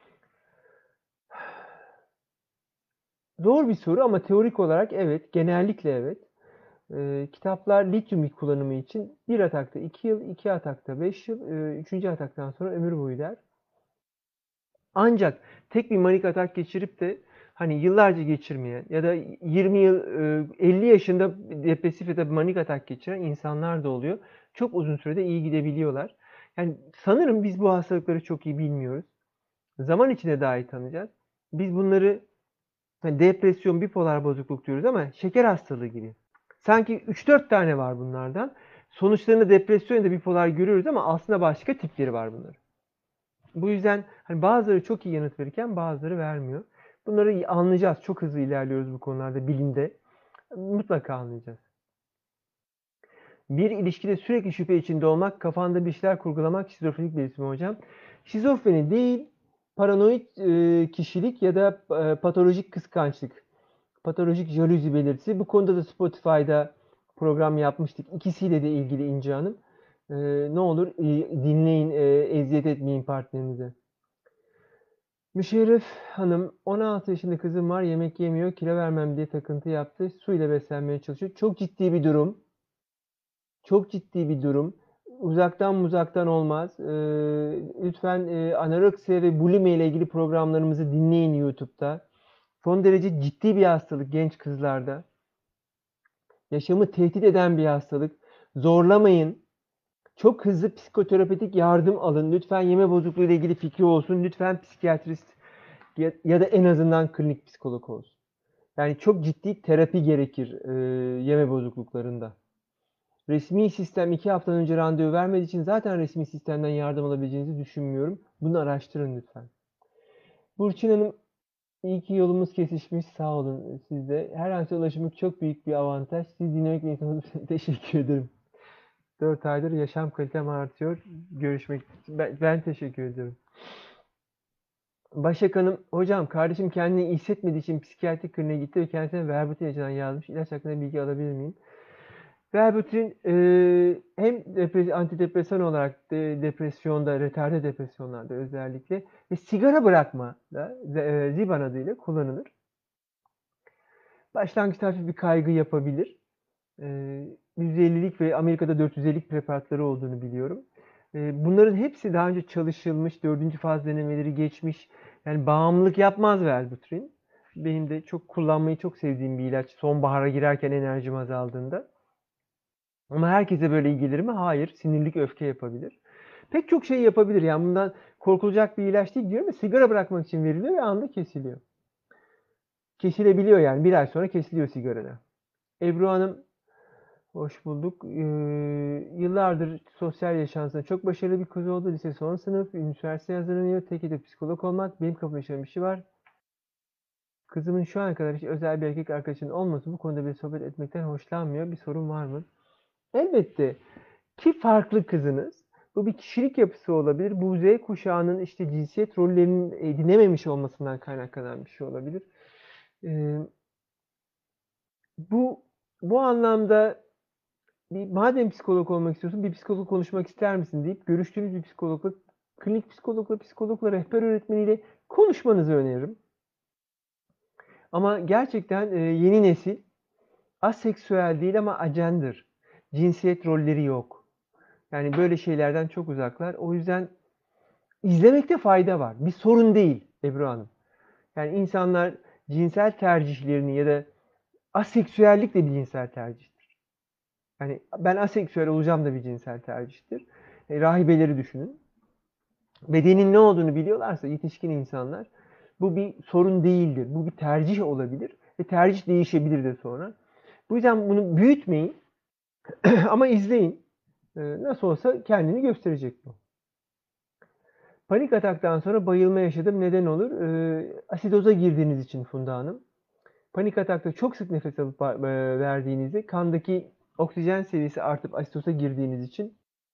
Zor bir soru ama teorik olarak evet, genellikle evet. Kitaplar lityum kullanımı için bir atakta 2 yıl, 2 atakta 5 yıl, 3. ataktan sonra ömür boyu der. Ancak tek bir manik atak geçirip de hani yıllarca geçirmeyen ya da 20 yıl, 50 yaşında depresif ya da manik atak geçiren insanlar da oluyor. Çok uzun sürede iyi gidebiliyorlar. Yani sanırım biz bu hastalıkları çok iyi bilmiyoruz. Zaman içinde daha iyi tanıyacağız. Biz bunları hani depresyon, bipolar bozukluk diyoruz ama şeker hastalığı gibi. Sanki 3-4 tane var bunlardan. Sonuçlarında depresyon ya da bipolar görüyoruz ama aslında başka tipleri var bunların. Bu yüzden hani bazıları çok iyi yanıt verirken bazıları vermiyor. Bunları anlayacağız. Çok hızlı ilerliyoruz bu konularda bilimde. Mutlaka anlayacağız. Bir ilişkide sürekli şüphe içinde olmak, kafanda bir şeyler kurgulamak şizofrenik belirtisi mi hocam? Şizofreni değil, paranoid kişilik ya da patolojik kıskançlık, patolojik jalüzi belirtisi. Bu konuda da Spotify'da program yapmıştık. İkisiyle de ilgili İnci Hanım. Ne olur dinleyin, eziyet etmeyin partnerinize. Müşerref Hanım, 16 yaşında kızım var, yemek yemiyor, kilo vermem diye takıntı yaptı, su ile beslenmeye çalışıyor. Çok ciddi bir durum. Çok ciddi bir durum. Uzaktan olmaz. Lütfen anoreksiya ve bulimi ile ilgili programlarımızı dinleyin YouTube'da. Son derece ciddi bir hastalık genç kızlarda. Yaşamı tehdit eden bir hastalık. Zorlamayın. Çok hızlı psikoterapetik yardım alın. Lütfen yeme bozukluğu ile ilgili fikri olsun. Lütfen psikiyatrist ya da en azından klinik psikolog olsun. Yani çok ciddi terapi gerekir yeme bozukluklarında. Resmi sistem 2 haftadan önce randevu vermediği için zaten resmi sistemden yardım alabileceğinizi düşünmüyorum. Bunu araştırın lütfen. Burçin Hanım, iyi ki yolumuz kesişmiş. Sağ olun siz de. Her an ulaşmak çok büyük bir avantaj. Siz dinlemek ve insanı teşekkür ederim. 4 aydır yaşam kalitem artıyor. Görüşmek ben teşekkür ediyorum. Başak Hanım, hocam kardeşim kendini iyi hissetmediği için psikiyatrik kliniğe gitti ve kendisine Verbutin ilacından yazmış. İlaç hakkında bilgi alabilir miyim? Verbutin hem antidepresan olarak depresyonda, retarde depresyonlarda özellikle ve sigara bırakma da Ziban adıyla kullanılır. Başlangıçta hafif bir kaygı yapabilir. 150'lik ve Amerika'da 450'lik preparatları olduğunu biliyorum. Bunların hepsi daha önce çalışılmış, 4. faz denemeleri geçmiş. Yani bağımlılık yapmaz Wellbutrin. Benim de çok kullanmayı çok sevdiğim bir ilaç. Sonbahara girerken enerjim azaldığında. Ama herkese böyle iyi gelir mi? Hayır. Sinirlik, öfke yapabilir. Pek çok şey yapabilir. Yani bundan korkulacak bir ilaç değil diyorum ama sigara bırakmak için veriliyor ve anında kesiliyor. Kesilebiliyor yani. Bir ay sonra kesiliyor sigarada. Ebru Hanım, hoş bulduk. Yıllardır sosyal yaşantısında çok başarılı bir kız oldu. Lise son sınıf, üniversiteye hazırlanıyor. Tek hedef psikolog olmak. Benim kafamda yaşadığım bir şey var. Kızımın şu ana kadar hiç özel bir erkek arkadaşının olması bu konuda bir sohbet etmekten hoşlanmıyor. Bir sorun var mı? Elbette ki farklı kızınız. Bu bir kişilik yapısı olabilir. Bu Z kuşağının işte cinsiyet rollerinin edinememiş olmasından kaynaklanan bir şey olabilir. Ee, bu bu anlamda madem psikolog olmak istiyorsun, bir psikolog konuşmak ister misin deyip görüştüğünüz bir psikologla, klinik psikologla, rehber öğretmeniyle konuşmanızı öneririm. Ama gerçekten yeni nesil aseksüel değil ama ajendir. Cinsiyet rolleri yok. Yani böyle şeylerden çok uzaklar. O yüzden izlemekte fayda var. Bir sorun değil Ebru Hanım. Yani insanlar cinsel tercihlerini ya da aseksüellik de bir cinsel tercihtir. Yani ben aseksüel olacağım da bir cinsel tercihtir. Rahibeleri düşünün. Bedenin ne olduğunu biliyorlarsa yetişkin insanlar bu bir sorun değildir. Bu bir tercih olabilir ve tercih değişebilir de sonra. Bu yüzden bunu büyütmeyin ama izleyin. Nasıl olsa kendini gösterecek bu. Panik ataktan sonra bayılma yaşadım. Neden olur? Asidoza girdiğiniz için Funda Hanım. Panik atakta çok sık nefes alıp verdiğinizde kandaki oksijen seviyesi artıp asidoza girdiğiniz için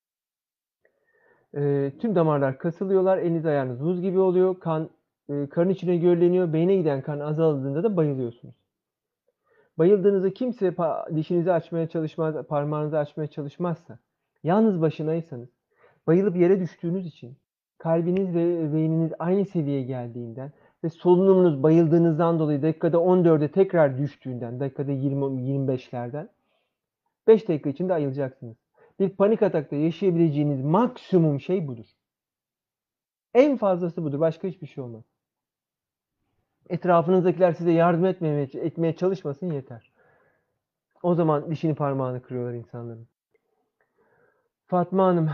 tüm damarlar kasılıyorlar. Eliniz ayağınız buz gibi oluyor. Karın içine gölgeliyor. Beyne giden kan azaldığında da bayılıyorsunuz. Bayıldığınızda kimse dişinizi açmaya çalışmaz, parmağınızı açmaya çalışmazsa, yalnız başınaysanız, bayılıp yere düştüğünüz için, kalbiniz ve beyniniz aynı seviyeye geldiğinden ve solunumunuz bayıldığınızdan dolayı dakikada 14'e tekrar düştüğünden, dakikada 20-25'lerden 5 dakika içinde ayılacaksınız. Bir panik atakta yaşayabileceğiniz maksimum şey budur. En fazlası budur. Başka hiçbir şey olmaz. Etrafınızdakiler size yardım etmeye çalışmasın yeter. O zaman dişini parmağını kırıyorlar insanların. Fatma Hanım,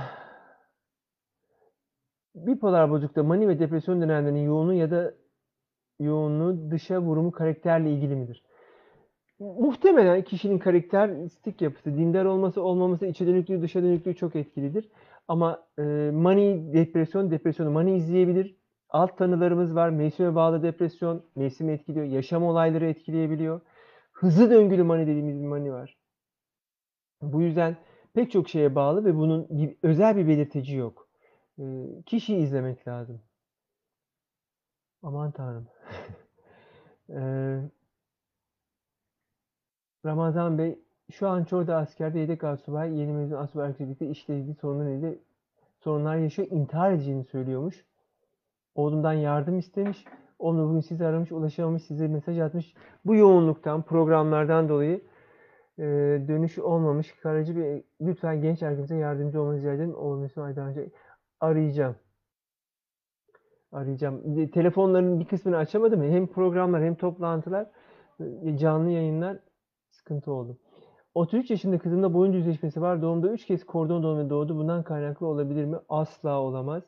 bipolar bozuklukta mani ve depresyon dönemlerinin yoğunluğu dışa vurumu karakterle ilgili midir? Muhtemelen kişinin karakteristik yapısı, dindar olması olmaması, içe dönüklüğü dışa dönüklüğü çok etkilidir. Ama mani, depresyonu mani izleyebilir. Alt tanılarımız var. Mevsime bağlı depresyon, mevsimi etkiliyor. Yaşam olayları etkileyebiliyor. Hızlı döngülü mani dediğimiz bir mani var. Bu yüzden pek çok şeye bağlı ve bunun özel bir belirteci yok. Kişiyi izlemek lazım. Aman Tanrım. Ramazan Bey, şu an Çorlu askerde yedek asubay, yeni mezun asubay arkadaşlıkta işle ilgili sorunlar yaşıyor. İntihar edeceğini söylüyormuş. Oğlundan yardım istemiş. Onu bugün sizi aramış, ulaşamamış, size mesaj atmış. Bu yoğunluktan, programlardan dolayı dönüş olmamış. Karacı Bey, lütfen genç arkadaşımıza yardımcı olmanızı rica ederim. Oğlum Mesut Aydan Hoca arayacağım. Telefonların bir kısmını açamadım. Hem programlar hem toplantılar, canlı yayınlar sıkıntı oldu. 33 yaşında kızımda boyun düzleşmesi var. Doğumda 3 kez kordon doğumu doğdu. Bundan kaynaklı olabilir mi? Asla olamaz.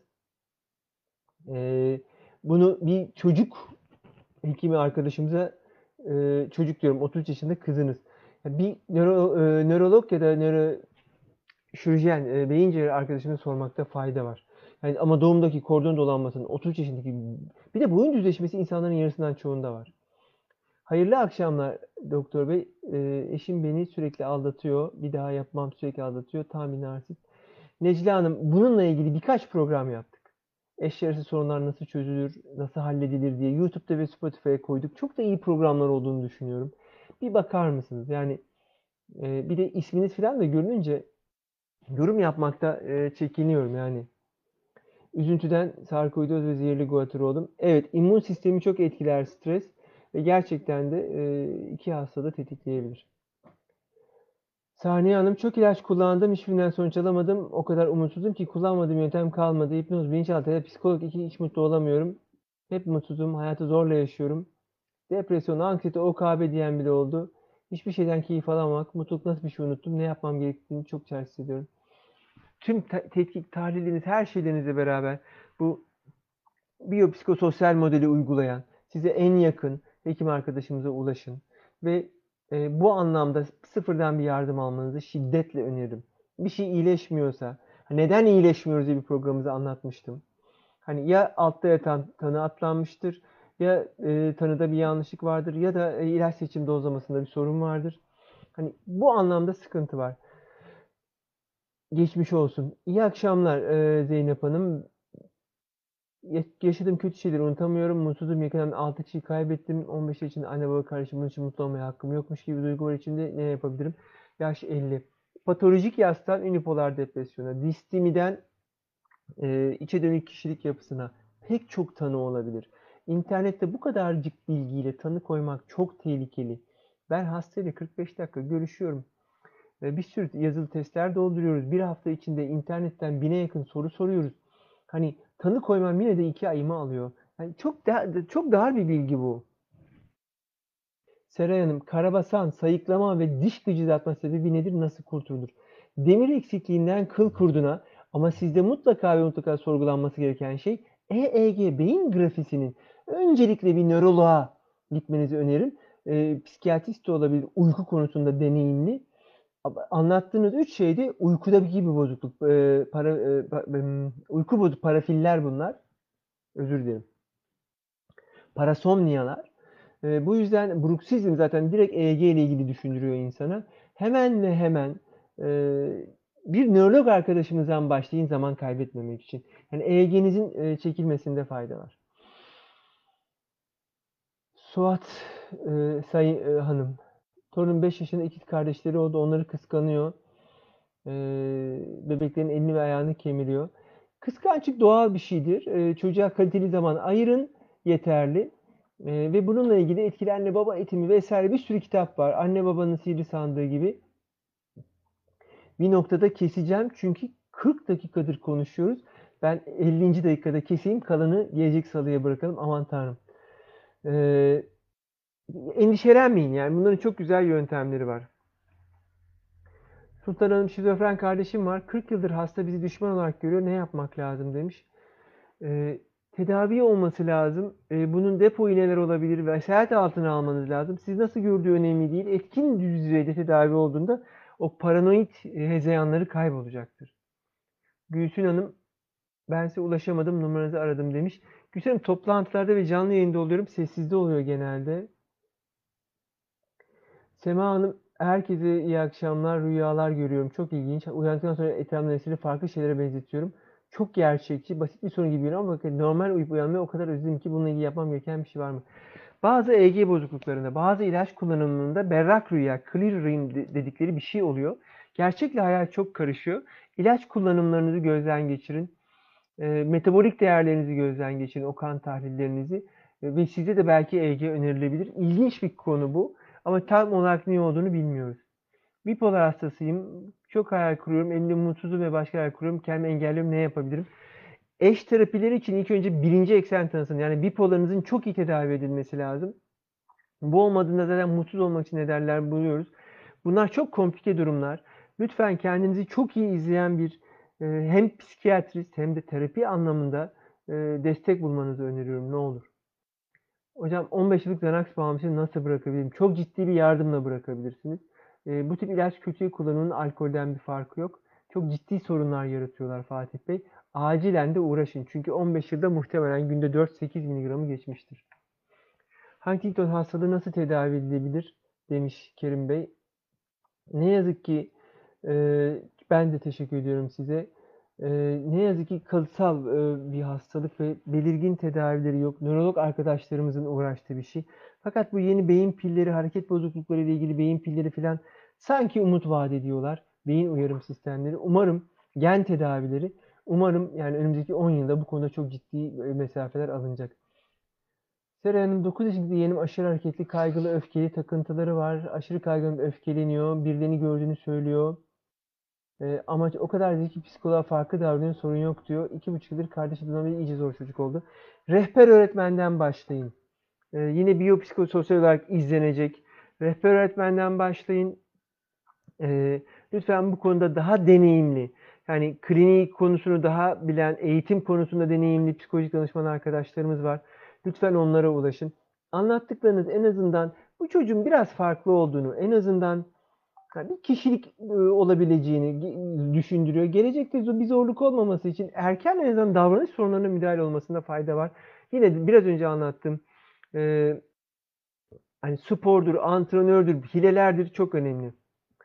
Bunu bir çocuk hekimi arkadaşımıza, çocuk diyorum 33 yaşında kızınız. Bir nörolog ya da nöroşirurjen, beyin cerrahı arkadaşımıza sormakta fayda var. Yani ama doğumdaki kordon dolanmasının 33 yaşındaki bir de boyun düzleşmesi insanların yarısından çoğunda var. Hayırlı akşamlar doktor bey. Eşim beni sürekli aldatıyor. Bir daha yapmam sürekli aldatıyor. Tam bir narsist. Necla Hanım bununla ilgili birkaç program yaptık. Eşler arası sorunlar nasıl çözülür, nasıl halledilir diye YouTube'da ve Spotify'a koyduk. Çok da iyi programlar olduğunu düşünüyorum. Bir bakar mısınız? Yani bir de isminiz falan da görününce yorum yapmakta çekiniyorum yani. Üzüntüden sarkoidoz ve zehirli guatr oldum. Evet, immün sistemi çok etkiler stres ve gerçekten de iki hastalığı tetikleyebilir. Saniye Hanım, çok ilaç kullandım, hiçbirinden sonuç alamadım. O kadar umutsuzum ki kullanmadığım yöntem kalmadı. Hipnoz, bilinçaltı ya da psikolog hiç mutlu olamıyorum. Hep mutsuzum, hayatı zorla yaşıyorum. Depresyon, anksiyete, OKB diyen bile oldu. Hiçbir şeyden keyif alamamak, mutluluk nasıl bir şey unuttum, ne yapmam gerektiğini çok çaresiz hissediyorum. Tüm tetkik, tahliliniz, her şeylerinizle beraber bu biyopsikososyal modeli uygulayan, size en yakın hekim arkadaşımıza ulaşın ve bu anlamda sıfırdan bir yardım almanızı şiddetle öneririm. Bir şey iyileşmiyorsa, neden iyileşmiyoruz diye bir programımızı anlatmıştım. Hani ya altta yatan tanı atlanmıştır, ya tanıda bir yanlışlık vardır ya da ilaç seçim dozlamasında bir sorun vardır. Hani bu anlamda sıkıntı var. Geçmiş olsun. İyi akşamlar Zeynep Hanım. Yaşadığım kötü şeyleri unutamıyorum. Mutsuzum. Yakından 6 kişiyi kaybettim. 15 yaşında anne baba kardeşim. Bunun için mutlu olmaya hakkım yokmuş gibi bir duygu var içimde. Ne yapabilirim? Yaş 50. Patolojik yastan unipolar depresyona, distimiden içe dönük kişilik yapısına pek çok tanı olabilir. İnternette bu kadarcık bilgiyle tanı koymak çok tehlikeli. Ben hastayla 45 dakika görüşüyorum. Bir sürü yazılı testler dolduruyoruz. Bir hafta içinde internetten 1000'e yakın soru soruyoruz. Hani tanı koymam yine de 2 ayımı alıyor. Yani çok dar bir bilgi bu. Seray Hanım, karabasan, sayıklama ve diş gıcırdatma sebebi nedir? Nasıl kurtulur? Demir eksikliğinden kıl kurduna ama sizde mutlaka ve mutlaka sorgulanması gereken şey EEG beyin grafisinin. Öncelikle bir nöroloğa gitmenizi öneririm. Psikiyatrist de olabilir, uyku konusunda deneyimli. Anlattığınız 3 şeyde uykuda bir bozukluk, uyku bozuk parafiller bunlar. Özür dilerim. Parasomniyalar. Bu yüzden bruksizm zaten direkt EEG ile ilgili düşündürüyor insana. Hemen ve hemen bir nörolog arkadaşımızdan başlayın zaman kaybetmemek için. Yani EEG'nizin çekilmesinde fayda var. Suat hanım. Torun 5 yaşında ikiz kardeşleri oldu. Onları kıskanıyor. Bebeklerin elini ve ayağını kemiriyor. Kıskançlık doğal bir şeydir. Çocuğa kaliteli zaman ayırın yeterli. Ve bununla ilgili etkili anne baba eğitimi vesaire bir sürü kitap var. Anne babanın sihirli sandığı gibi. Bir noktada keseceğim çünkü 40 dakikadır konuşuyoruz. Ben 50. dakikada keseyim, kalanı gelecek salıya bırakalım. Aman tanrım. Endişelenmeyin, yani bunların çok güzel yöntemleri var. Sultan Hanım, şizofren kardeşim var. 40 yıldır hasta, bizi düşman olarak görüyor. Ne yapmak lazım demiş. Tedavi olması lazım. Bunun depo iğneler olabilir. Vesayet altına almanız lazım. Siz nasıl gördüğü önemli değil. Etkin düzeyde tedavi olduğunda o paranoid hezeyanları kaybolacaktır. Gülsün Hanım, ben size ulaşamadım, numaranızı aradım demiş. Gülsün Hanım, toplantılarda ve canlı yayında oluyorum. Sessizde oluyor genelde. Sema Hanım, herkese iyi akşamlar, rüyalar görüyorum. Çok ilginç. Uyandıktan sonra etrafımda nesili farklı şeylere benzetiyorum. Çok gerçekçi, basit bir sorun gibi geliyor ama bakın normal uyup uyanmayı o kadar özledim ki bununla ilgili yapmam gereken bir şey var mı? Bazı EEG bozukluklarında, bazı ilaç kullanımında berrak rüya, clear dream dedikleri bir şey oluyor. Gerçekle hayal çok karışıyor. İlaç kullanımlarınızı gözden geçirin. Metabolik değerlerinizi gözden geçirin, o kan tahlillerinizi. Ve size de belki EEG önerilebilir. İlginç bir konu bu. Ama tam olarak ne olduğunu bilmiyoruz. Bipolar hastasıyım. Çok hayal kuruyorum. Elimde mutsuzum ve başka hayal kuruyorum. Kendimi engelliyorum. Ne yapabilirim? Eş terapileri için ilk önce birinci eksen tanısın. Yani bipolarınızın çok iyi tedavi edilmesi lazım. Bu olmadığında zaten mutsuz olmak için nedenler buluyoruz. Bunlar çok komplike durumlar. Lütfen kendinizi çok iyi izleyen bir hem psikiyatrist hem de terapi anlamında destek bulmanızı öneriyorum. Ne olur. Hocam 15 yıllık Xanax bağımlısını nasıl bırakabilirim? Çok ciddi bir yardımla bırakabilirsiniz. Bu tip ilaç kötüye kullanımının alkolden bir farkı yok. Çok ciddi sorunlar yaratıyorlar Fatih Bey. Acilen de uğraşın. Çünkü 15 yılda muhtemelen günde 4-8 miligramı geçmiştir. Huntington hastalığı nasıl tedavi edilebilir? Demiş Kerim Bey. Ne yazık ki ben de teşekkür ediyorum size. Ne yazık ki kalıtsal bir hastalık ve belirgin tedavileri yok. Nörolog arkadaşlarımızın uğraştığı bir şey. Fakat bu yeni beyin pilleri, hareket bozuklukları ile ilgili beyin pilleri falan sanki umut vaat ediyorlar. Beyin uyarım sistemleri. Umarım gen tedavileri, umarım yani önümüzdeki 10 yılda bu konuda çok ciddi mesafeler alınacak. Seray Hanım, 9 yaşındaki yeğenim aşırı hareketli, kaygılı, öfkeli takıntıları var. Aşırı kaygılanıp öfkeleniyor. Birilerini gördüğünü söylüyor. Ama o kadar zeki, psikoloğa farklı davranıyor, sorun yok diyor. 2,5 yıldır kardeşi Dunameli iyice zor çocuk oldu. Rehber öğretmenden başlayın. Yine biyopsikososyal olarak izlenecek. Rehber öğretmenden başlayın. Lütfen bu konuda daha deneyimli, yani klinik konusunu daha bilen, eğitim konusunda deneyimli psikolojik danışman arkadaşlarımız var. Lütfen onlara ulaşın. Anlattıklarınız en azından bu çocuğun biraz farklı olduğunu, en azından bir kişilik olabileceğini düşündürüyor. Gelecekte bir zorluk olmaması için erken en azından davranış sorunlarına müdahale olmasında fayda var. Yine biraz önce anlattığım hani spordur, antrenördür, hilelerdir çok önemli.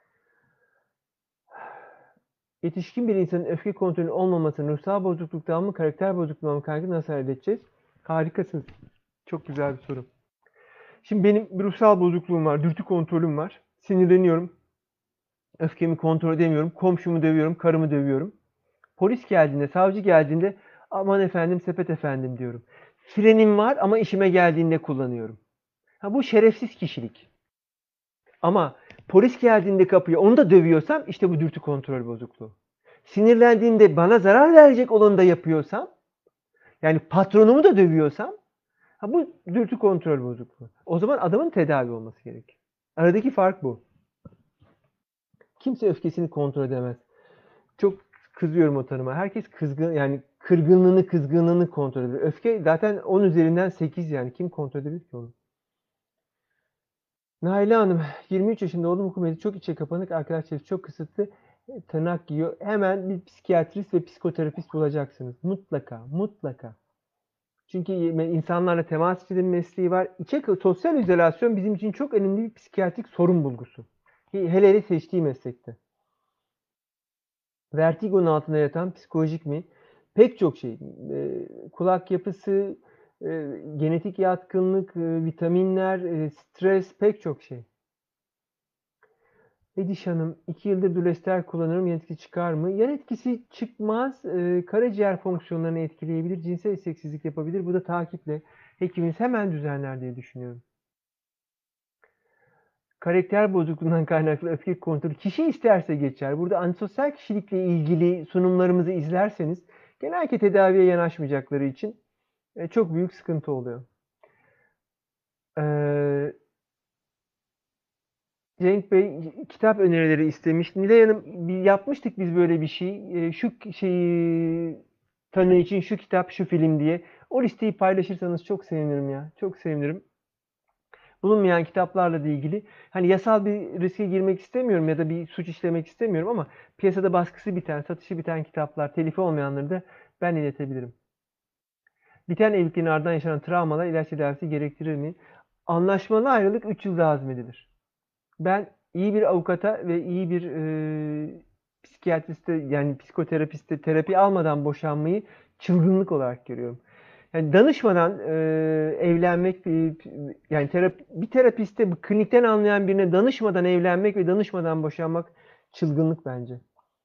Yetişkin bir insanın öfke kontrolü olmamasını ruhsal bozukluktan mı, karakter bozukluğundan mı kaynaklı nasıl halledeceğiz? Harikasınız. Çok güzel bir soru. Şimdi benim bir ruhsal bozukluğum var, dürtü kontrolüm var. Sinirleniyorum. Öfkemi kontrol edemiyorum. Komşumu dövüyorum, karımı dövüyorum. Polis geldiğinde, savcı geldiğinde aman efendim, sepet efendim diyorum. Frenim var ama işime geldiğinde kullanıyorum. Bu şerefsiz kişilik. Ama polis geldiğinde kapıya onu da dövüyorsam işte bu dürtü kontrol bozukluğu. Sinirlendiğimde bana zarar verecek olanı da yapıyorsam Yani patronumu da dövüyorsam bu dürtü kontrol bozukluğu. O zaman adamın tedavi olması gerekiyor. Aradaki fark bu. Kimse öfkesini kontrol edemez. Çok kızıyorum o tanıma. Herkes kızgın, yani kızgınlığını kontrol ediyor. Öfke zaten 10 üzerinden 8 yani. Kim kontrol edebilir ki onu? Naile Hanım, 23 yaşında oğlum hukumeti çok içe kapanık, arkadaş çevresi çok kısıtlı, tırnak giyiyor. Hemen bir psikiyatrist ve psikoterapist bulacaksınız. Mutlaka, mutlaka. Çünkü insanlarla temas içinde bir mesleği var. Sosyal izolasyon bizim için çok önemli bir psikiyatrik sorun bulgusu. Hele hele seçtiği meslekte. Vertigonun altında yatan psikolojik mi? Pek çok şey. Kulak yapısı, genetik yatkınlık, vitaminler, stres, pek çok şey. Ediş Hanım, 2 yıldır Dulester kullanıyorum. Yan etkisi çıkar mı? Yan etkisi çıkmaz. Karaciğer fonksiyonlarını etkileyebilir. Cinsel isteksizlik yapabilir. Bu da takiple hekiminiz hemen düzenler diye düşünüyorum. Karakter bozukluğundan kaynaklı öfke kontrolü kişi isterse geçer. Burada antisosyal kişilikle ilgili sunumlarımızı izlerseniz genellikle tedaviye yanaşmayacakları için çok büyük sıkıntı oluyor. Cenk Bey kitap önerileri istemiş. Nilay Hanım yapmıştık biz böyle bir şey. Şu şeyi tanı için şu kitap, şu film diye. O listeyi paylaşırsanız çok sevinirim ya. Çok sevinirim. Bulunmayan kitaplarla da ilgili. Hani yasal bir riske girmek istemiyorum ya da bir suç işlemek istemiyorum ama piyasada baskısı biten, satışı biten kitaplar, telifi olmayanları da ben iletebilirim. Biten evliliğin ardından yaşanan travmalar ilaç tedavisi gerektirir mi? Anlaşmalı ayrılık 3 yılda hazmedilir. Ben iyi bir avukata ve iyi bir psikiyatriste yani psikoterapiste terapi almadan boşanmayı çılgınlık olarak görüyorum. Yani danışmadan evlenmek yani bir terapiste, bu klinikten anlayan birine danışmadan evlenmek ve danışmadan boşanmak çılgınlık bence.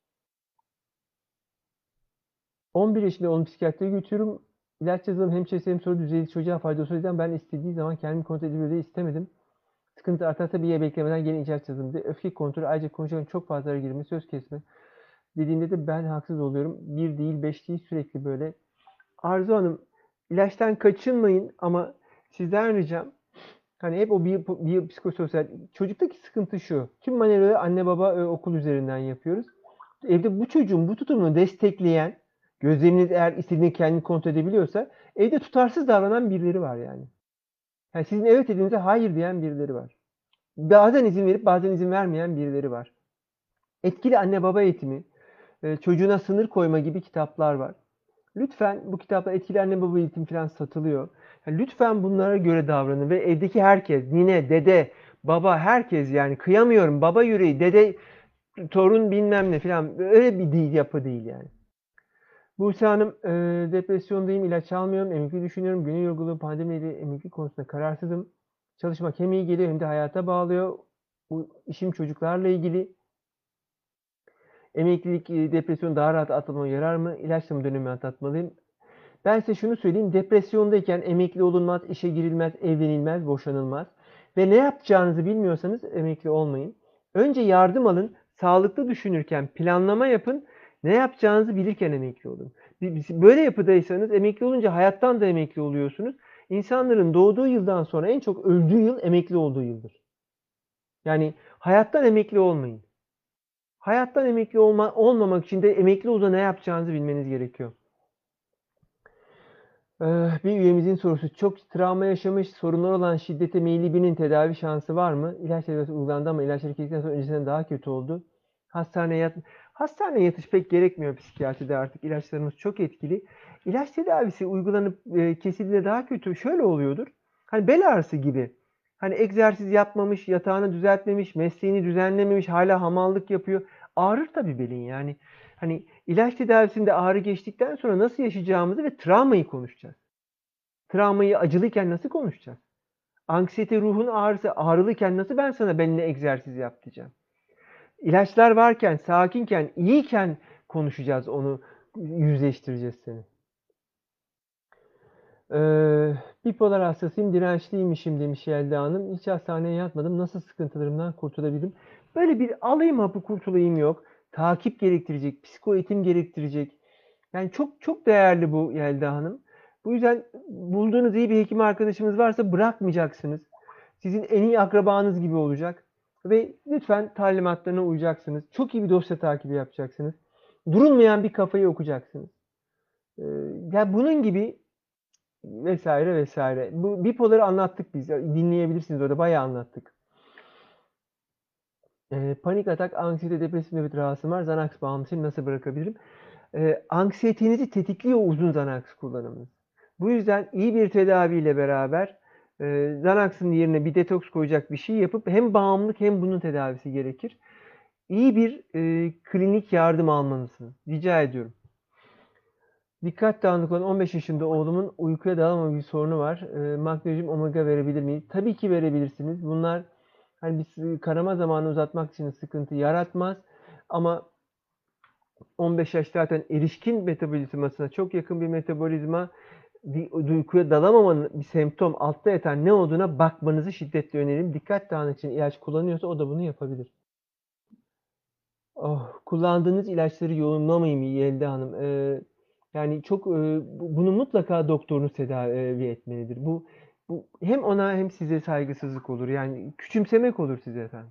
11 yaşında onu psikiyatriye götürüyorum. İlaç yazalım hemşiresi hem soru düzeyli çocuğa faydası yüzden ben istediği zaman kendimi kontrol edebilmeyi istemedim. Sıkıntı artarsa bir yere beklemeden gene ilaç yazılım diye. Öfke kontrolü ayrıca konuşurken çok fazla ara girme, söz kesme dediğinde de ben haksız oluyorum. Bir değil, 5 değil sürekli böyle. Arzu Hanım, ilaçtan kaçınmayın ama sizden ricam hani hep o bir psikososyal çocuktaki sıkıntı şu. Tüm manevraları anne baba okul üzerinden yapıyoruz. Evde bu çocuğun bu tutumunu destekleyen, gözleriniz eğer istediğini kendi kontrol edebiliyorsa evde tutarsız davranan birileri var yani. Yani sizin evet dediğinize hayır diyen birileri var. Bazen izin verip bazen izin vermeyen birileri var. Etkili anne baba eğitimi, çocuğuna sınır koyma gibi kitaplar var. Lütfen bu kitaplar etkili anne baba eğitimi falan satılıyor. Yani lütfen bunlara göre davranın ve evdeki herkes, nine, dede, baba, herkes yani kıyamıyorum. Baba yüreği, dede, torun bilmem ne falan öyle bir yapı değil yani. Buse Hanım, depresyondayım, ilaç almıyorum, emekli düşünüyorum. Gönül yorgunluğu, pandemiyle emekli konusunda kararsızım. Çalışmak hem iyi geliyor hem de hayata bağlıyor. Bu işim çocuklarla ilgili. Emeklilik, depresyonu daha rahat atlatmama yarar mı? İlaçla mı dönemi atlatmalıyım? Ben size şunu söyleyeyim. Depresyondayken emekli olunmaz, işe girilmez, evlenilmez, boşanılmaz. Ve ne yapacağınızı bilmiyorsanız emekli olmayın. Önce yardım alın. Sağlıklı düşünürken planlama yapın. Ne yapacağınızı bilirken emekli olun. Böyle yapıdaysanız emekli olunca hayattan da emekli oluyorsunuz. İnsanların doğduğu yıldan sonra en çok öldüğü yıl emekli olduğu yıldır. Yani hayattan emekli olmayın. Hayattan emekli olmamak için de emekli olduğunda ne yapacağınızı bilmeniz gerekiyor. Bir üyemizin sorusu. Çok travma yaşamış, sorunlar olan şiddete meyilli birinin tedavi şansı var mı? İlaç tedavisi uygulandı ama ilaçları kestikten sonra öncesinden daha kötü oldu. Hastaneye yatış pek gerekmiyor psikiyatride artık. İlaçlarımız çok etkili. İlaç tedavisi uygulanıp kesildiğinde daha kötü. Şöyle oluyordur. Hani bel ağrısı gibi. Hani egzersiz yapmamış, yatağını düzeltmemiş, mesleğini düzenlememiş, hala hamallık yapıyor. Ağrır tabii belin yani. Hani ilaç tedavisinde ağrı geçtikten sonra nasıl yaşayacağımızı ve travmayı konuşacağız. Travmayı acılıyken nasıl konuşacağız? Anksiyete ruhun ağrısı ağrılıyken nasıl ben sana beline egzersiz yap diyeceğim. İlaçlar varken, sakinken, iyiyken konuşacağız onu, yüzleştireceğiz seni. Bipolar hastasıyım, dirençliymişim demiş Yelda Hanım. Hiç hastaneye yatmadım, nasıl sıkıntılarımdan kurtulabilirim? Böyle bir alayım hapı kurtulayım yok. Takip gerektirecek, psiko eğitim gerektirecek. Yani çok çok değerli bu Yelda Hanım. Bu yüzden bulduğunuz iyi bir hekim arkadaşınız varsa bırakmayacaksınız. Sizin en iyi akrabanız gibi olacak. Ve lütfen talimatlarına uyacaksınız. Çok iyi bir dosya takibi yapacaksınız. Durulmayan bir kafayı okuyacaksınız. Ya bunun gibi vesaire vesaire. Bu bipoları anlattık biz. Dinleyebilirsiniz, orada bayağı anlattık. Panik atak, anksiyete, depresif nöbet rahatsızım var. Xanax bağımlısıyım. Nasıl bırakabilirim? Anksiyetenizi tetikliyor uzun Xanax kullanımınız. Bu yüzden iyi bir tedaviyle beraber Xanax'ın yerine bir detoks koyacak bir şey yapıp hem bağımlılık hem bunun tedavisi gerekir. İyi bir klinik yardım almalısınız. Rica ediyorum. Dikkat dağınıklığı olan 15 yaşında oğlumun uykuya dalamama bir sorunu var. Magnezyum omega verebilir miyim? Tabii ki verebilirsiniz. Bunlar hani biz kanama zamanı uzatmak için sıkıntı yaratmaz. Ama 15 yaş zaten erişkin metabolizmasına çok yakın bir metabolizma. Bir uykuya dalamamanın bir semptom, altta yatan ne olduğuna bakmanızı şiddetle öneririm. Dikkat dağınıklığı için ilaç kullanıyorsa o da bunu yapabilir. Oh, kullandığınız ilaçları yoğunlamayın Yelda Hanım. Yani çok bunu mutlaka doktorunuz tedavi etmelidir. Bu hem ona hem size saygısızlık olur. Yani küçümsemek olur size efendim.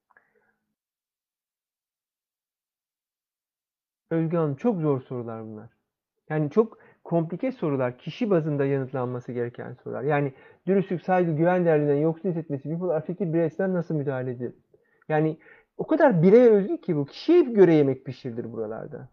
Özge Hanım, çok zor sorular bunlar. Yani çok komplike sorular. Kişi bazında yanıtlanması gereken sorular. Yani dürüstlük, saygı, güven değerlerinden yoksun hissetmesi, bipolar afektif bireysel nasıl müdahale edilir? Yani o kadar bireye özgü ki bu. Kişiye göre yemek pişirilir buralarda.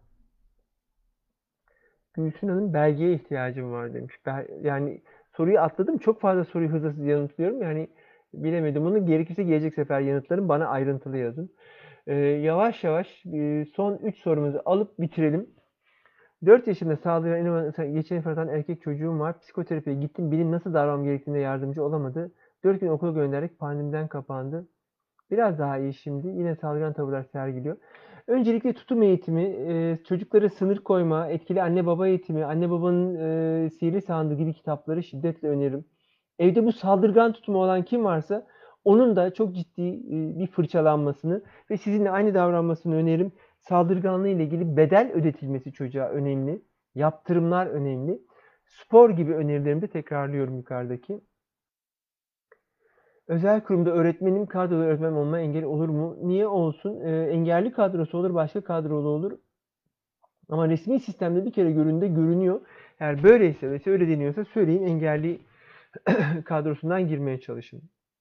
Gülsün Hanım, belgeye ihtiyacım var demiş. Yani soruyu atladım. Çok fazla soruyu hızlı yanıtlıyorum. Yani bilemedim onu. Gerekirse gelecek sefer yanıtlarım. Bana ayrıntılı yazın. Yavaş yavaş son 3 sorumuzu alıp bitirelim. 4 yaşında sağlığa geçen fırlatan erkek çocuğum var. Psikoterapiye gittim. Bilim nasıl davranmam gerektiğinde yardımcı olamadı. 4 gün okula gönderdik. Pandemiden kapandı. Biraz daha iyi şimdi. Yine saldırgan tavırlar sergiliyor. Öncelikle tutum eğitimi, çocuklara sınır koyma, etkili anne baba eğitimi, anne babanın sihirli sandığı gibi kitapları şiddetle öneririm. Evde bu saldırgan tutumu olan kim varsa onun da çok ciddi bir fırçalanmasını ve sizinle aynı davranmasını öneririm. Saldırganlığı ile ilgili bedel ödetilmesi çocuğa önemli. Yaptırımlar önemli. Spor gibi önerilerimi de tekrarlıyorum yukarıdaki. Özel kurumda öğretmenim, kadrolu öğretmen olmaya engel olur mu? Niye olsun? Engelli kadrosu olur, başka kadrolu olur. Ama resmi sistemde bir kere görünüyor. Eğer böyleyse ve öyle deniyorsa söyleyin, engelli kadrosundan girmeye çalışın.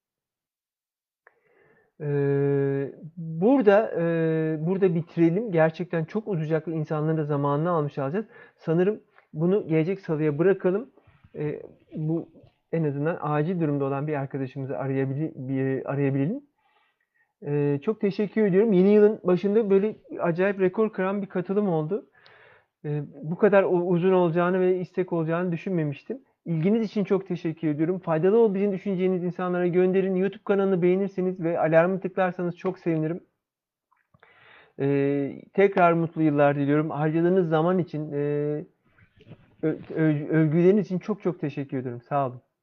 Burada bitirelim. Gerçekten çok uzayacak ve insanların da zamanını almış olacağız. Sanırım bunu gelecek salıya bırakalım. Bu en azından acil durumda olan bir arkadaşımızı arayabilelim. Çok teşekkür ediyorum. Yeni yılın başında böyle acayip rekor kıran bir katılım oldu. Bu kadar uzun olacağını ve istek olacağını düşünmemiştim. İlginiz için çok teşekkür ediyorum. Faydalı olabileceğini düşüneceğiniz insanlara gönderin. YouTube kanalını beğenirseniz ve alarmı tıklarsanız çok sevinirim. Tekrar mutlu yıllar diliyorum. Harcadığınız zaman için, övgüleriniz için çok çok teşekkür ediyorum. Sağ olun.